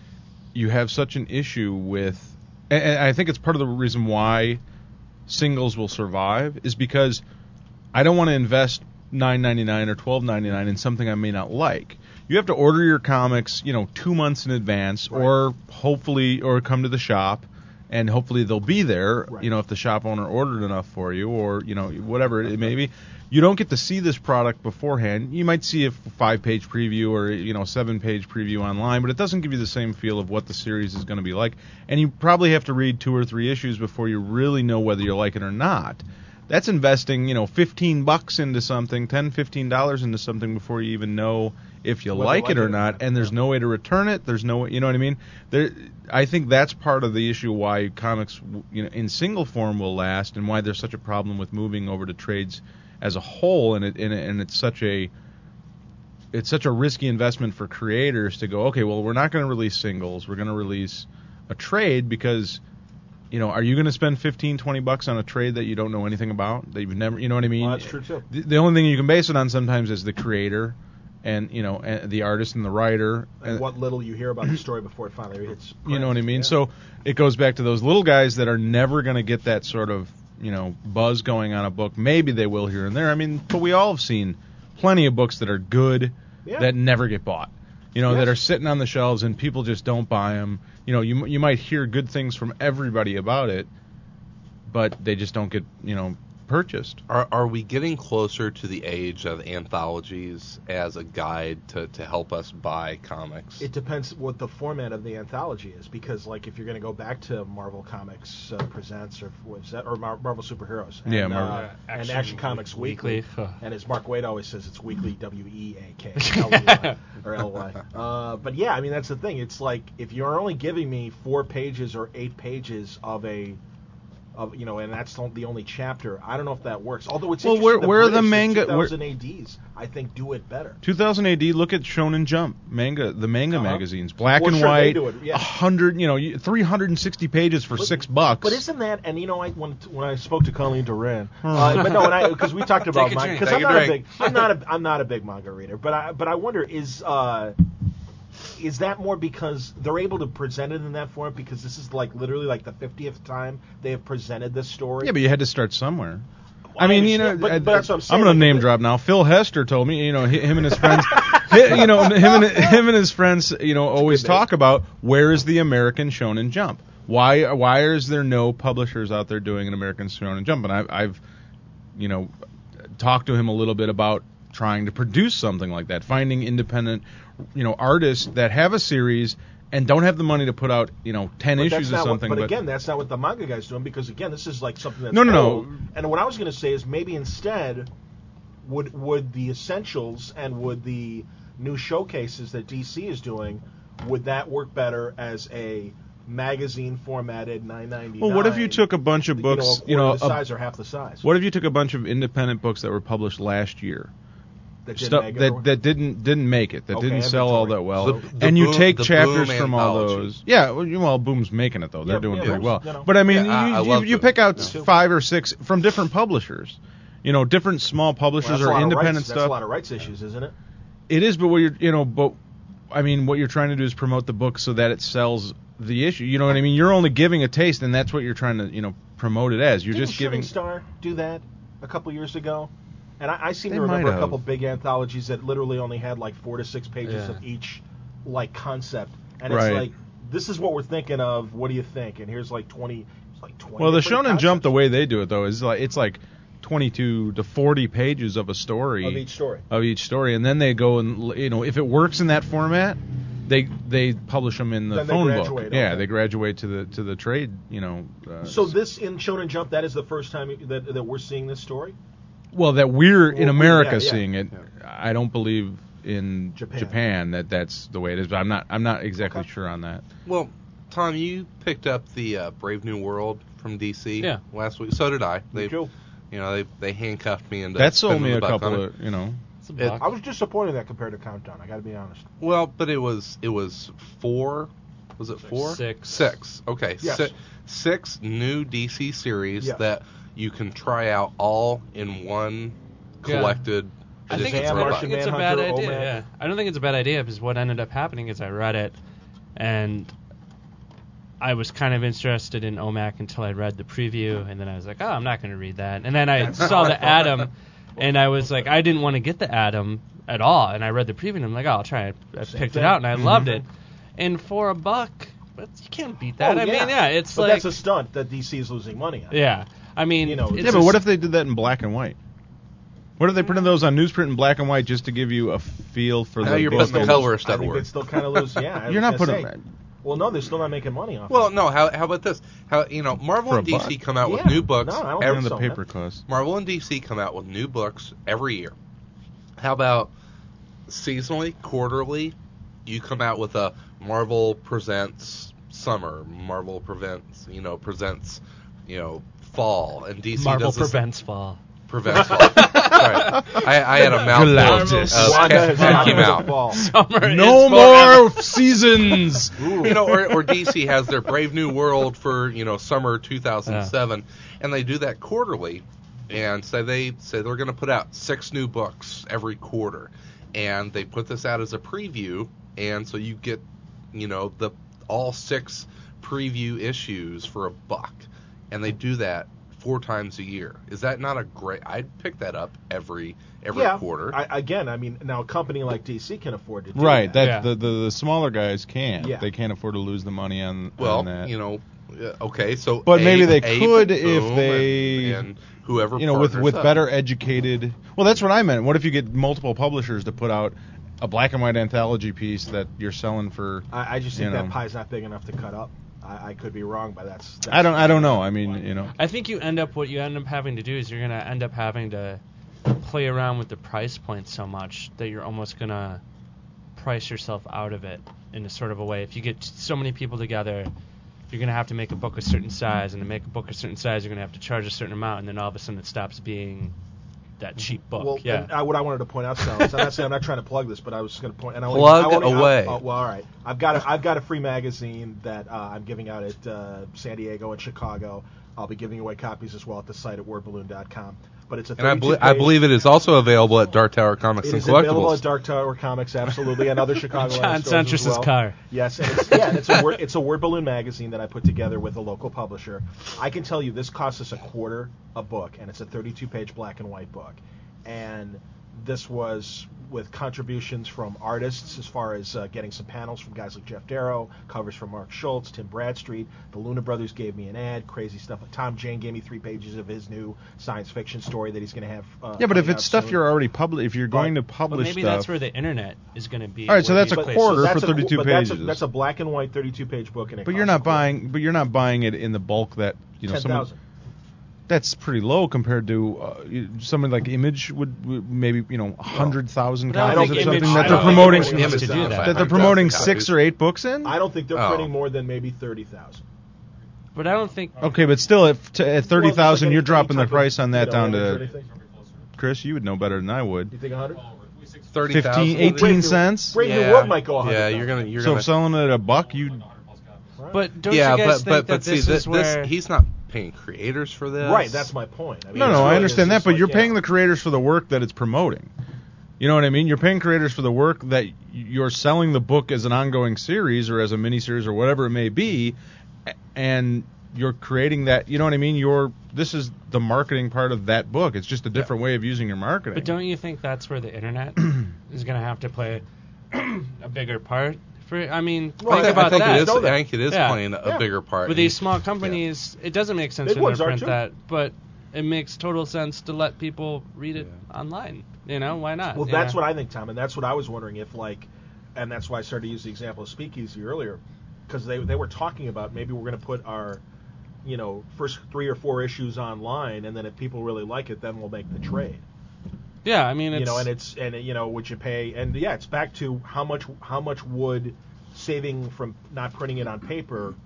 you have such an issue with, and, and I think it's part of the reason why singles will survive is because I don't want to invest nine ninety-nine or twelve ninety-nine in something I may not like. You have to order your comics, you know, two months in advance, Right. or hopefully, or come to the shop, and hopefully they'll be there. Right. You know, if the shop owner ordered enough for you, or you know, whatever it may be. You don't get to see this product beforehand. You might see a five-page preview or you know seven-page preview online, but it doesn't give you the same feel of what the series is going to be like. And you probably have to read two or three issues before you really know whether you like it or not. That's investing, you know, fifteen bucks into something, ten, fifteen dollars into something before you even know if you Whether like you it like or it or not. not, And there's yeah. no way to return it. There's no, you know what I mean? There, I think that's part of the issue why comics, you know, in single form will last, and why there's such a problem with moving over to trades as a whole, and it and, it, and it's such a it's such a risky investment for creators to go, okay, well, we're not going to release singles, we're going to release a trade because, you know, are you going to spend fifteen, twenty bucks on a trade that you don't know anything about, that you've never, you know what I mean? Well, that's true too. The, the only thing you can base it on sometimes is the creator, and you know, and the artist and the writer, And what little you hear about the story before it finally hits. Print. you know what I mean? Yeah. So it goes back to those little guys that are never going to get that sort of, you know, buzz going on a book. Maybe they will here and there. I mean, but we all have seen plenty of books that are good Yeah. that never get bought. You know, Yes. that are sitting on the shelves and people just don't buy them. You know, you you might hear good things from everybody about it, but they just don't get, you know, purchased. Are are we getting closer to the age of anthologies as a guide to, to help us buy comics? It depends what the format of the anthology is, because like if you're going to go back to Marvel Comics uh, Presents or was that or Mar- Marvel Superheroes, and, Yeah, Marvel. uh, Yeah, and Action Action Comics Weekly, Weekly, huh. and as Mark Waid always says, it's weekly, W E A K L Y or L Y. Uh, but yeah, I mean that's the thing. It's like if you're only giving me four pages or eight pages of a Of, you know, and that's the the only chapter. I don't know if that works. Although it's Well, interesting, where- where are the British, manga- two where- thousand A Ds, I think, do it better. two thousand A D, look at Shonen Jump manga, the manga Uh-huh. magazines, black Well, and sure, they white, do it, yeah. a hundred, you know, you- three hundred sixty pages for But- six bucks. But isn't that? And you know, I when when I spoke to Colleen Duran, uh, but no, when I because we talked about Take a manga, drink, because take I'm a not a drink. big I'm not a I'm not a big manga reader, but I but I wonder is uh is that more because they're able to present it in that form because this is like literally like the fiftieth time they have presented this story? yeah, but you had to start somewhere. I mean, you know, understand, but- I, but that's what I'm saying, I'm going like, to name the- drop now. Phil Hester told me, you know, hi- him and his friends, hi- you know, him and him and his friends, you know, always good name. talk about where is the American Shonen Jump? Why why is there no publishers out there doing an American Shonen Jump? And I, I've, you know, talked to him a little bit about trying to produce something like that, finding independent, you know, artists that have a series and don't have the money to put out, you know, ten But issues that's or not something. What, but, again, that's not what the manga guy's doing, because again, this is like something that's No, no, no. old. And what I was going to say is maybe instead, would would the essentials and would the new showcases that D C is doing, would that work better as a magazine formatted nine ninety-nine? Well, what if you took a bunch of books, you know, you know, a quarter the a- size or half the size? What if you took a bunch of independent books that were published last year? that didn't Stuff make it or- that that didn't didn't make it, that Okay, didn't sell all that inventory. well, The- the and you Boom- take the chapters Boom from all anthology. those. Yeah, well, you- well, Boom's making it though; they're Yeah, doing yeah, pretty Boom's, well. you know. But I mean, Yeah, I- you, I you, love you Boom. pick out Yeah. five or six from different publishers. You know, different small Well, publishers that's a or lot of independent rights. stuff. That's a lot of rights issues, isn't it? It is, but what you're, you know, but I mean, what you're trying to do is promote the book so that it sells the issue. You know what I mean? You're only giving a taste, and that's what you're trying to, you know, promote it as. You're Didn't just giving. Shooting Star do that a couple years ago? And I, I seem They to remember might a have. couple big anthologies that literally only had like four to six pages Yeah. of each like concept, and Right. it's like, this is what we're thinking of. What do you think? And here's like twenty. It's like twenty. Well, the different Shonen Jump, the concepts way they do it though, is like it's like twenty-two to forty pages of a story of each story. of each story, and then they go and, you know, if it works in that format, they they publish them in the Then they phone book. graduate, Yeah, okay. they graduate to the to the trade. You know. Uh, So this in Shonen Jump, that is the first time that that we're seeing this story. well, that we're in Well, America yeah, yeah. seeing it. I don't believe in Japan. Japan. that that's the way it is, but I'm not I'm not exactly Okay. sure on that. Well, Tom, you picked up the uh, Brave New World from D C Yeah. last week. So did I. They, Me too. you know, they they handcuffed me into. That sold spending me the a buck couple on it. of, you know. It's a It- buck. I was disappointed that compared to Countdown. I got to be honest. Well, but it was it was four. Was it four? Six. Six. Okay. Yes. Si- six new D C series Yes. that you can try out all in one Yeah. collected. I think edition it's, Shazam, for a I buck. Martian think it's a bad Manhunter, idea. Omac. Yeah, I don't think it's a bad idea because what ended up happening is I read it, and I was kind of interested in O M A C until I read the preview, and then I was like, oh, I'm not going to read that. And then I That's saw how I the felt. Atom, and I was like, I didn't want to get the Atom at all, and I read the preview, and I'm like, oh, I'll try it. I Same picked thing. it out, and I loved Mhm. it. And for a buck, but you can't beat that. Oh, I mean, yeah, it's but like, that's a stunt that D C is losing money on. yeah. I mean, You know, it's Yeah, but a what s- if they did that in black and white? What if they printed those on newsprint in black and white just to give you a feel for Now the you're book? putting the and- color I stuff think work. they still kind of lose. Yeah, I You're was not gonna putting. say. Well, no, they're still not making money off. Well, it. no. How how about this? How you know Marvel For a and D C buck? come out with Yeah. new books No, I don't every And the so, paper man. cost. Marvel and D C come out with new books every year. How about seasonally, quarterly, you come out with a Marvel presents summer, Marvel presents, you know, presents, you know, fall, and D C Marvel does the same- prevents fall. prevents fall. Sorry, I, I had a mouthful of, Galactus. of Wanda has Ken gone came with the out. ball. Summer No is more forever. seasons. Ooh. You know, or, or D C has their Brave New World for, you know, summer two thousand seven, and they do that quarterly, and say they say they're going to put out six new books every quarter, and they put this out as a preview, and so you get, you know, the all six preview issues for a buck, and they do that four times a year. Is that not a great? I'd pick that up every every yeah. quarter. I, again, I mean, now a company like D C can afford to do Right, that. that Yeah. the, the the smaller guys can't. Yeah. They can't afford to lose the money on, well, on that. you know, uh, okay, so But maybe Abe- they Abe could and if Boom they- and, and whoever you know, with partners with up. better educated. Well, that's what I meant. What if you get multiple publishers to put out a black and white anthology piece that you're selling for? I, I just think You know. that pie's not big enough to cut up. I, I could be wrong, but that's. that's I don't. I don't know. I mean, you know. I think you end up what you end up having to do is you're gonna end up having to play around with the price point so much that you're almost gonna price yourself out of it in a sort of a way. If you get so many people together, you're gonna have to make a book a certain size, and to make a book a certain size, you're gonna have to charge a certain amount, and then all of a sudden it stops being that cheap book. Well, yeah. and I, what I wanted to point out, Sal, is I'm not saying I'm not trying to plug this, but I was just going to point. And I only, Plug I only, away. I, oh, well, all right. I've got a, I've got a free magazine that uh, I'm giving out at uh, San Diego and Chicago. I'll be giving away copies as well at the site at word balloon dot com. but it's a And I, thirty-two bel page. I believe it is also available at Dark Tower Comics It and is available Collectibles. at Dark Tower Comics, absolutely, and other Chicago John stores as Centris's well. car. Yes, and it's, yeah, and it's a word, it's a word balloon magazine that I put together with a local publisher. I can tell you this cost us a quarter a book, and it's a thirty-two page black and white book, and this was with contributions from artists as far as uh, getting some panels from guys like Jeff Darrow, covers from Mark Schultz, Tim Bradstreet. The Luna Brothers gave me an ad, crazy stuff. Tom Jane gave me three pages of his new science fiction story that he's going to have. Uh, Yeah, but if coming it's out stuff soon. you're already public, if you're going to But publish maybe stuff, that's where the internet is going to be. All right, so where that's a these But- places- quarter that's for a qu- thirty-two but that's a, pages. that's a black and white thirty-two page book, and it but you're costs not a quarter. buying, but you're not buying it in the bulk that you know. ten someone- thousand. That's pretty low compared to uh, you- someone like Image would, would maybe you know a hundred thousand But I copies don't of think something Image- that I they're don't think promoting. Image needs to do that. That they're promoting six or eight books in. I don't think they're Oh. printing more than maybe thirty thousand. But I don't think. Okay, but still, at, t- at thirty thousand, Well, you're like any- dropping the any type price of, on that you know, down image or to. anything. Chris, you would know better than I would. You think a hundred? thirty fifteen, thousand. eighteen Brave New- cents. Brave New Yeah. World might go a hundred. Yeah, you're gonna you're So gonna. if selling it at a buck, you But don't yeah, you guys but think but that but see, this this, is where this he's not paying creators for this. Right, that's my point. I mean, No, it's no, I really understand just that, but like, you're you paying know, the creators for the work that it's promoting. You know what I mean? You're paying creators for the work that you're selling the book as an ongoing series or as a miniseries or whatever it may be, a- and you're creating that. You know what I mean? You're this is the marketing part of that book. It's just a different way of using your marketing. But don't you think that's where the internet is going to have to play a bigger part? For I mean, Well, think I- I about I think that. it is. Know that. I think it is Yeah. playing a Yeah. bigger part. With in- these small companies, it doesn't make sense Big for them ones to are print too. that, but it makes total sense to let people read it online. You know, why not? Well, You that's know? what I think, Tom, and that's what I was wondering if, like, and that's why I started to use the example of Speakeasy earlier, because they they were talking about maybe we're going to put our, you know, first three or four issues online, and then if people really like it, then we'll make the trade. Yeah, I mean, it's, You know, and it's and you know, would you pay? And yeah, it's back to how much how much would saving from not printing it on paper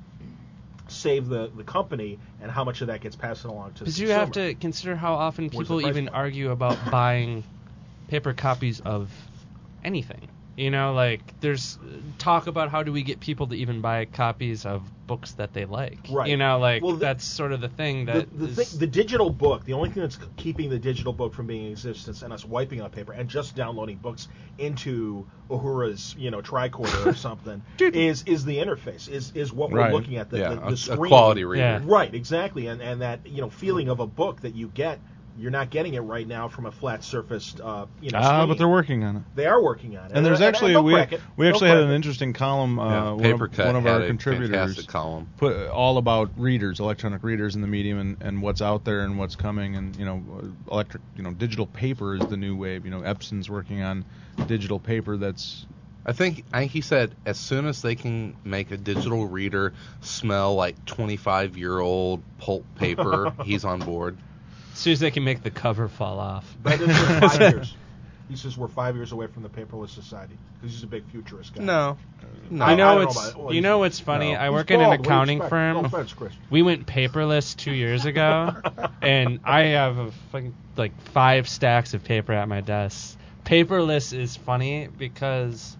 save the the company, and how much of that gets passed along to the because you consumer. have to consider how often Where's the people price even point? argue about buying paper copies of anything. You know, like there's talk about how do we get people to even buy copies of books that they like. Right. You know, like Well, the- that's sort of the thing the, that the, is- thing, the digital book, the only thing that's keeping the digital book from being in existence and us wiping on paper and just downloading books into Uhura's, you know, tricorder or something is is the interface, is is what we're Right. looking at, the, yeah, the, a, the a screen. quality reader. Yeah. Right, exactly, and and that you know feeling of a book that you get, you're not getting it right now from a flat surfaced, uh, you know. ah, screen. but they're working on it. They are working on it, And there's and- actually and we they'll crack it. we They'll actually had crack an it. interesting column. Uh, Yeah, one Paper of, Cut one of had our a contributors fantastic column. put all about readers, electronic readers in the medium, and, and what's out there and what's coming, and you know, electric, you know, digital paper is the new wave. You know, Epson's working on digital paper that's. I think I think he said as soon as they can make a digital reader smell like twenty-five year old pulp paper, he's on board. as soon as they can make the cover fall off. But it's for five years. He says we're five years away from the paperless society because he's a big futurist guy. No, no. I know don't it's about it. Well, you he's- know what's funny. no. I he's work in an bald. What do you accounting expect? firm. No offense, Chris. We went paperless two years ago, and I have a fucking like five stacks of paper at my desk. Paperless is funny because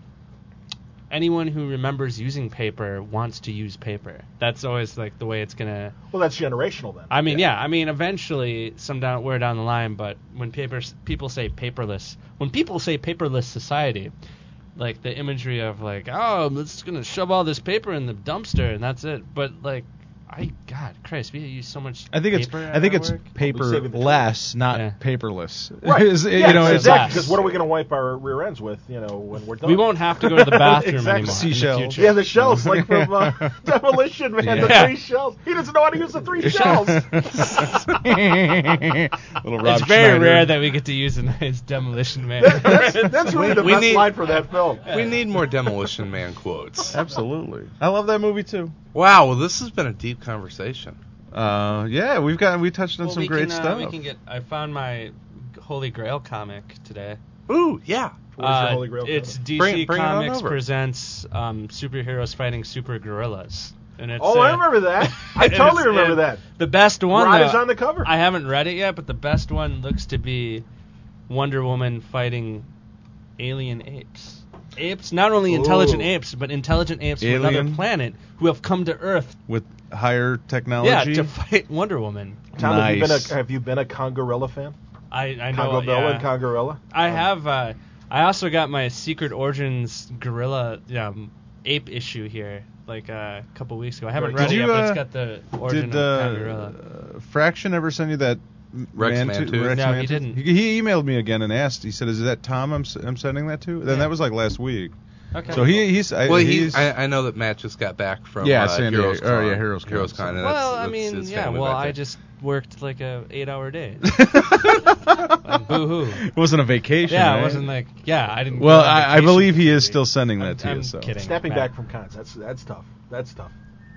anyone who remembers using paper wants to use paper. That's always like the way it's gonna. Well, that's generational then. I mean, yeah. I mean, eventually, some down where down the line. But when paper people say paperless, when people say paperless society, like the imagery of like, oh, I'm just gonna shove all this paper in the dumpster and that's it. But like, I God Christ, we use so much. I think it's paper I think at it's work. paper saving the less, not Yeah. paperless. Right. Is- yeah, you know, exactly. it's less. Because what are we going to wipe our rear ends with? You know, when we're done. We won't have to go to the bathroom Exactly. anymore Seashells. in the future. Yeah, the shells, like from uh, Demolition Man, the Yeah. three shells. He doesn't know how to use the three shells. Little Rob It's very Schneider. rare that we get to use a nice Demolition Man. that's, that's really the We best need- line for that film. We need more Demolition Man quotes. Absolutely. I love that movie too. Wow, well, this has been a deep conversation. Uh, yeah, we've got we touched on Well, some we great can, uh, stuff. We can get. I found my Holy Grail comic today. Ooh, yeah. Where's your Uh, Holy Grail it's comic? D C Bring- bring it on Comics over. presents um, superheroes fighting super gorillas. And it's, Oh, uh, I remember that. I and totally it's- remember and that. The best one. Rod though, is on the cover. I haven't read it yet, but the best one looks to be Wonder Woman fighting alien apes. Apes, not only intelligent Ooh. apes, but intelligent apes from Alien? another planet who have come to Earth, With higher technology. yeah, to fight Wonder Woman. Tom, have you been Nice. a have you been a Kongorilla fan? I I know. Congo Bill yeah. and Congorilla. I Um, have. Uh, I also got my Secret Origins Gorilla um, ape issue here, like uh, a couple weeks ago. I haven't Very read cool. it yet, Did you, but it's uh, got the origin Did of uh, Congorilla. uh, Fraction ever send you that Rex Mantu- Mantu? Rex No, he Mantu? didn't. He, he emailed me again and asked. He said, "Is that Tom I'm, s- I'm sending that to?" Then Yeah. that was like last week. Okay. So he he's I, Well, he, he's I, I know that Matt just got back from Yeah, uh, San Heroes Diego- Con. oh, yeah, Heroes Con, Heroes so- Con. and well, that's- I that's mean, his yeah. family Well, back I there. just worked like a eight-hour day. Like, boo-hoo. it wasn't a vacation. Yeah, right? it wasn't like. Yeah, I didn't. Well, go on I, I vacation believe for he three is still weeks. sending that I'm, to I'm you. So. kidding. Snapping Matt. back from cons. That's that's tough. That's tough.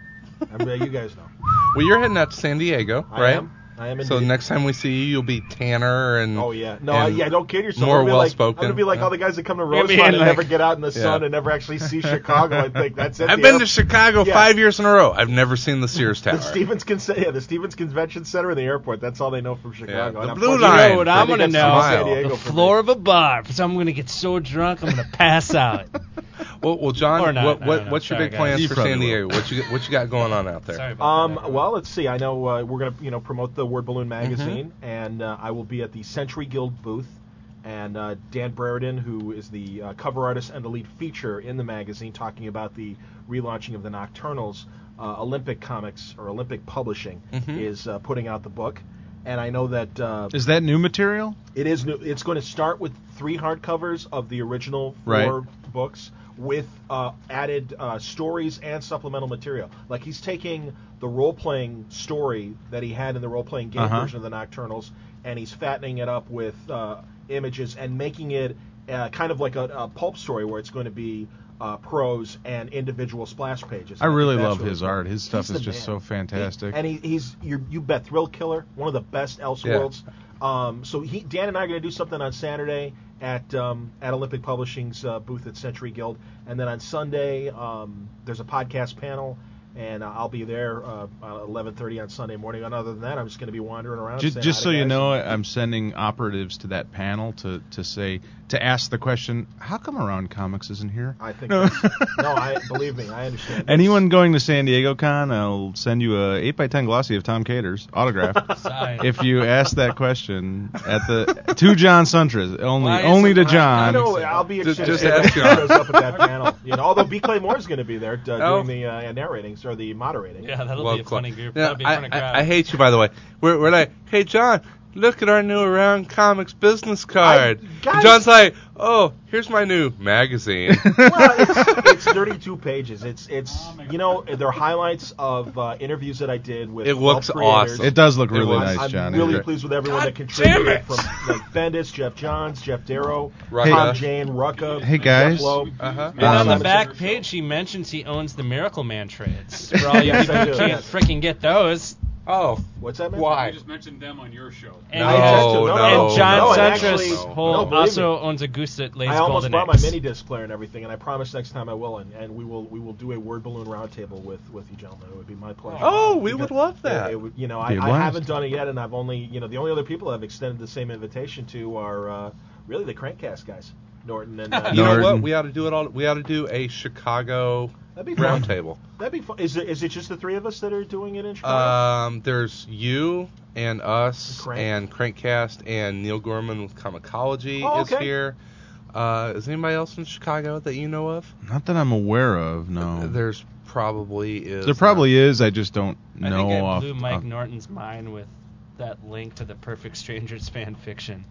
I mean, you guys know. Well, you're heading out to San Diego, I right? am. I am So indeed. next time we see you, you'll be tanner and Oh yeah, no, and I, yeah, don't kid yourself. more I'm gonna be like, well-spoken. I'm gonna be like Yeah. all the guys that come to You're Rosemont being and like- never get out in the sun Yeah. and never actually see Chicago. I think that's it. I've The been air- to Chicago Yeah. five years in a row. I've never seen the Sears Tower. The Stevens Con- yeah, the Stevens Convention Center and the airport. That's all they know from Chicago. the And I'm Blue fortunate- Line. You know what I I'm think gonna that's know? San Diego The for me. floor of a bar. So I'm gonna get so drunk, I'm gonna pass out. Well, well, John, Or not, what, I what don't know. what's your Sorry, big guys. plans You for probably San will. Diego? What you what you got going on out there? Sorry about Um, that. well, let's see. I know uh, we're going to, you know, promote the Word Balloon magazine, Mm-hmm. and uh, I will be at the Century Guild booth. And uh, Dan Brereton, who is the uh, cover artist and the lead feature in the magazine, talking about the relaunching of the Nocturnals, uh, Olympic Comics or Olympic Publishing Mhm. is uh, putting out the book. And I know that uh, Is that new material? it is new. It's going to start with three hardcovers of the original four Right. books with uh, added uh, stories and supplemental material. Like he's taking the role-playing story that he had in the role-playing game Uh-huh. version of the Nocturnals, and he's fattening it up with uh, images and making it uh, kind of like a, a pulp story where it's going to be uh, prose and individual splash pages. I And really think that's love his cool. art. His stuff He's is the just man. so fantastic. He- and he, he's you, you bet Thrill Killer, one of the best Elseworlds. Um, so he, Dan and I are going to do something on Saturday at um, at Olympic Publishing's uh, booth at Century Guild, and then on Sunday um, there's a podcast panel, and uh, I'll be there uh, at eleven thirty on Sunday morning. And other than that, I'm just going to be wandering around. Just, saying just hi so to you guys. know, I'm sending operatives to that panel to, to say to ask the question, how come Around Comics isn't here? I think No. that's- no, I believe me, I understand. Anyone going to San Diego Con, I'll send you a eight by ten glossy of Tom Cater's autograph. Signed. if you ask that question at the to John Suntra, only Why only to isn't I John. know. I'll be Just- interested just in ask who John. shows up at that panel. You know, although B. Clay Moore is going to be there uh, Oh. doing the uh, narratings or the moderating. Yeah, that'll Well, be a cl- funny group. Yeah, That'll be a I, funny I, crowd. I hate you, by the way. We're, we're like, hey, John, look at our new Around Comics business card. I- guys- And John's like, oh, here's my new magazine. Well, it's, it's thirty-two pages. It's it's you know they're highlights of uh, interviews that I did with. It looks twelve creators. awesome. It does look It really was- nice, I'm John. really It's- pleased with everyone God that contributed, damn it. from like Bendis, Jeff Johns, Jeff Darrow, Rucka. Tom Jane, Rucka, Hey, guys. Jeff Loeb. Uh-huh. And on Um, the back page, he mentions he owns the Miracle Man trades. For all you Yes, people I who do, can't yes. freaking get those. Oh, What's that, man? why? You just mentioned them on your show. And, No, I intend to. no, and John no, and Suntra's actually- whole no, believe also me. owns a goose that lays I almost golden brought my eggs. mini disc player and everything, and I promise next time I will, and, and we will we will do a word balloon roundtable with with you gentlemen. It would be my pleasure. Oh, we would Because love that. It, it would, you know, I, Be a I blast. haven't done it yet, and I've only you know the only other people I've extended the same invitation to are uh, really the Crankcast guys, Norton and uh, You know what? Norton. We ought to do it all. We ought to do a Chicago that'd be fun. roundtable. That'd be fun. Is it is it just the three of us that are doing it in Chicago? Um, there's you and us Crank. and Crankcast and Neil Gorman with Comicology Oh, is okay. here. Uh, is anybody else in Chicago that you know of? Not that I'm aware of. No. There's probably is. There probably is. I just don't I know think I off. blew Mike off- Norton's mind with that link to the Perfect Strangers fan fiction.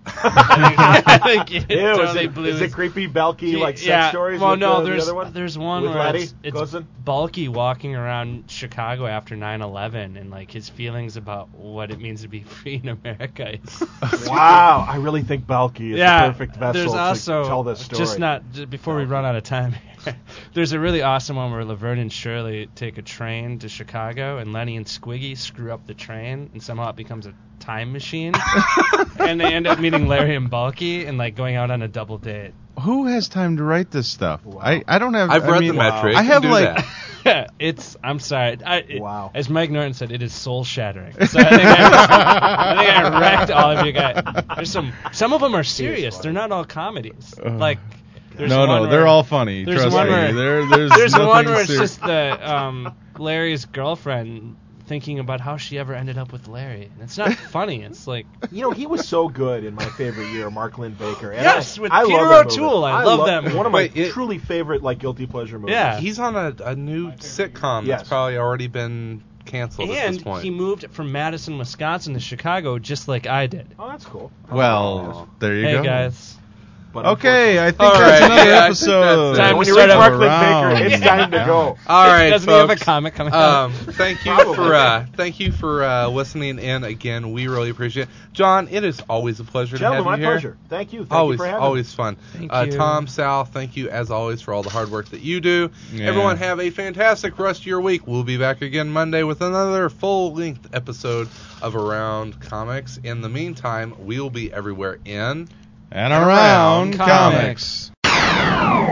I think it Ew, is totally it, blew is his- it creepy, bulky, like sex yeah, stories? Well, with no, the, there's the other one? there's one with where Laddie it's, it's Gosen? Bulky walking around Chicago after nine eleven and like his feelings about what it means to be free in America. Is, Wow, I really think Balky is yeah, the perfect vessel there's also to tell this story. just not j- before we run out of time. There's a really awesome one where Laverne and Shirley take a train to Chicago, and Lenny and Squiggy screw up the train, and somehow it becomes a time machine, and they end up meeting Larry and Bulky and like going out on a double date. Who has time to write this stuff? Wow. I, I don't have. I've I read mean, the metric. I and have do like. that. It's I'm sorry. I, it- Wow. As Mike Norton said, it is soul shattering. So I think I, I think I wrecked all of you guys. There's some some of them are serious. They're not all comedies. Like there's No, one no, where- they're all funny. there's Trust one me. where- There, there's There's nothing one where it's serious. just the um, Larry's girlfriend thinking about how she ever ended up with Larry. And it's not funny. It's like, You know, he was so good in my favorite year, Mark Lynn Baker. And Yes, I, with I Peter love that movie. O'Toole. I love that movie. One of my Wait, it- truly favorite like guilty pleasure movies. Yeah. He's on a, a new sitcom Yes. that's probably already been canceled at this and point. he moved from Madison, Wisconsin to Chicago just like I did. Oh, that's cool. Well, there you Hey, go. guys. But Okay, I think All that's right, another yeah, I think that's episode. it. Time when to you start reach up Mark Lynn around. Baker, it's time to go. All right, Doesn't he have a folks. comic coming out? Um, thank you Probably. for uh, thank you for uh, listening in again. We really appreciate it. John, it is always a pleasure Gentlemen, to have my you here. pleasure. Thank you. Thank always, you for having always me. fun. Thank uh, you. Tom, Sal, thank you as always for all the hard work that you do. Yeah. Everyone have a fantastic rest of your week. We'll be back again Monday with another full-length episode of Around Comics. In the meantime, we'll be everywhere in... And around Comics. comics.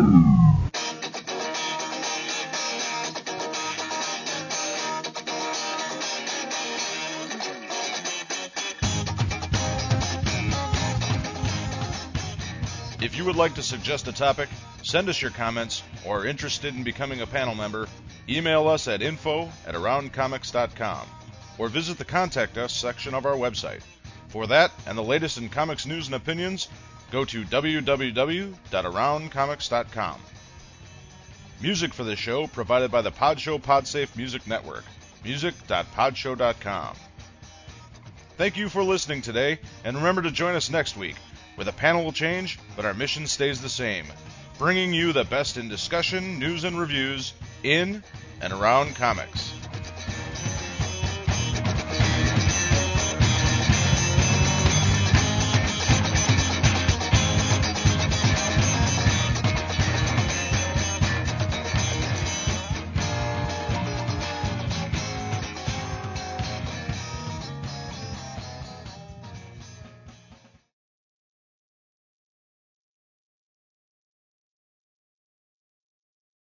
If you would like to suggest a topic, send us your comments, or are interested in becoming a panel member, email us at info at around comics dot com or visit the Contact Us section of our website. For that and the latest in comics news and opinions, go to w w w dot around comics dot com. Music for the show provided by the Podshow Podsafe Music Network, music dot podshow dot com. Thank you for listening today, and remember to join us next week, where the panel will change, but our mission stays the same, bringing you the best in discussion, news, and reviews in and around comics.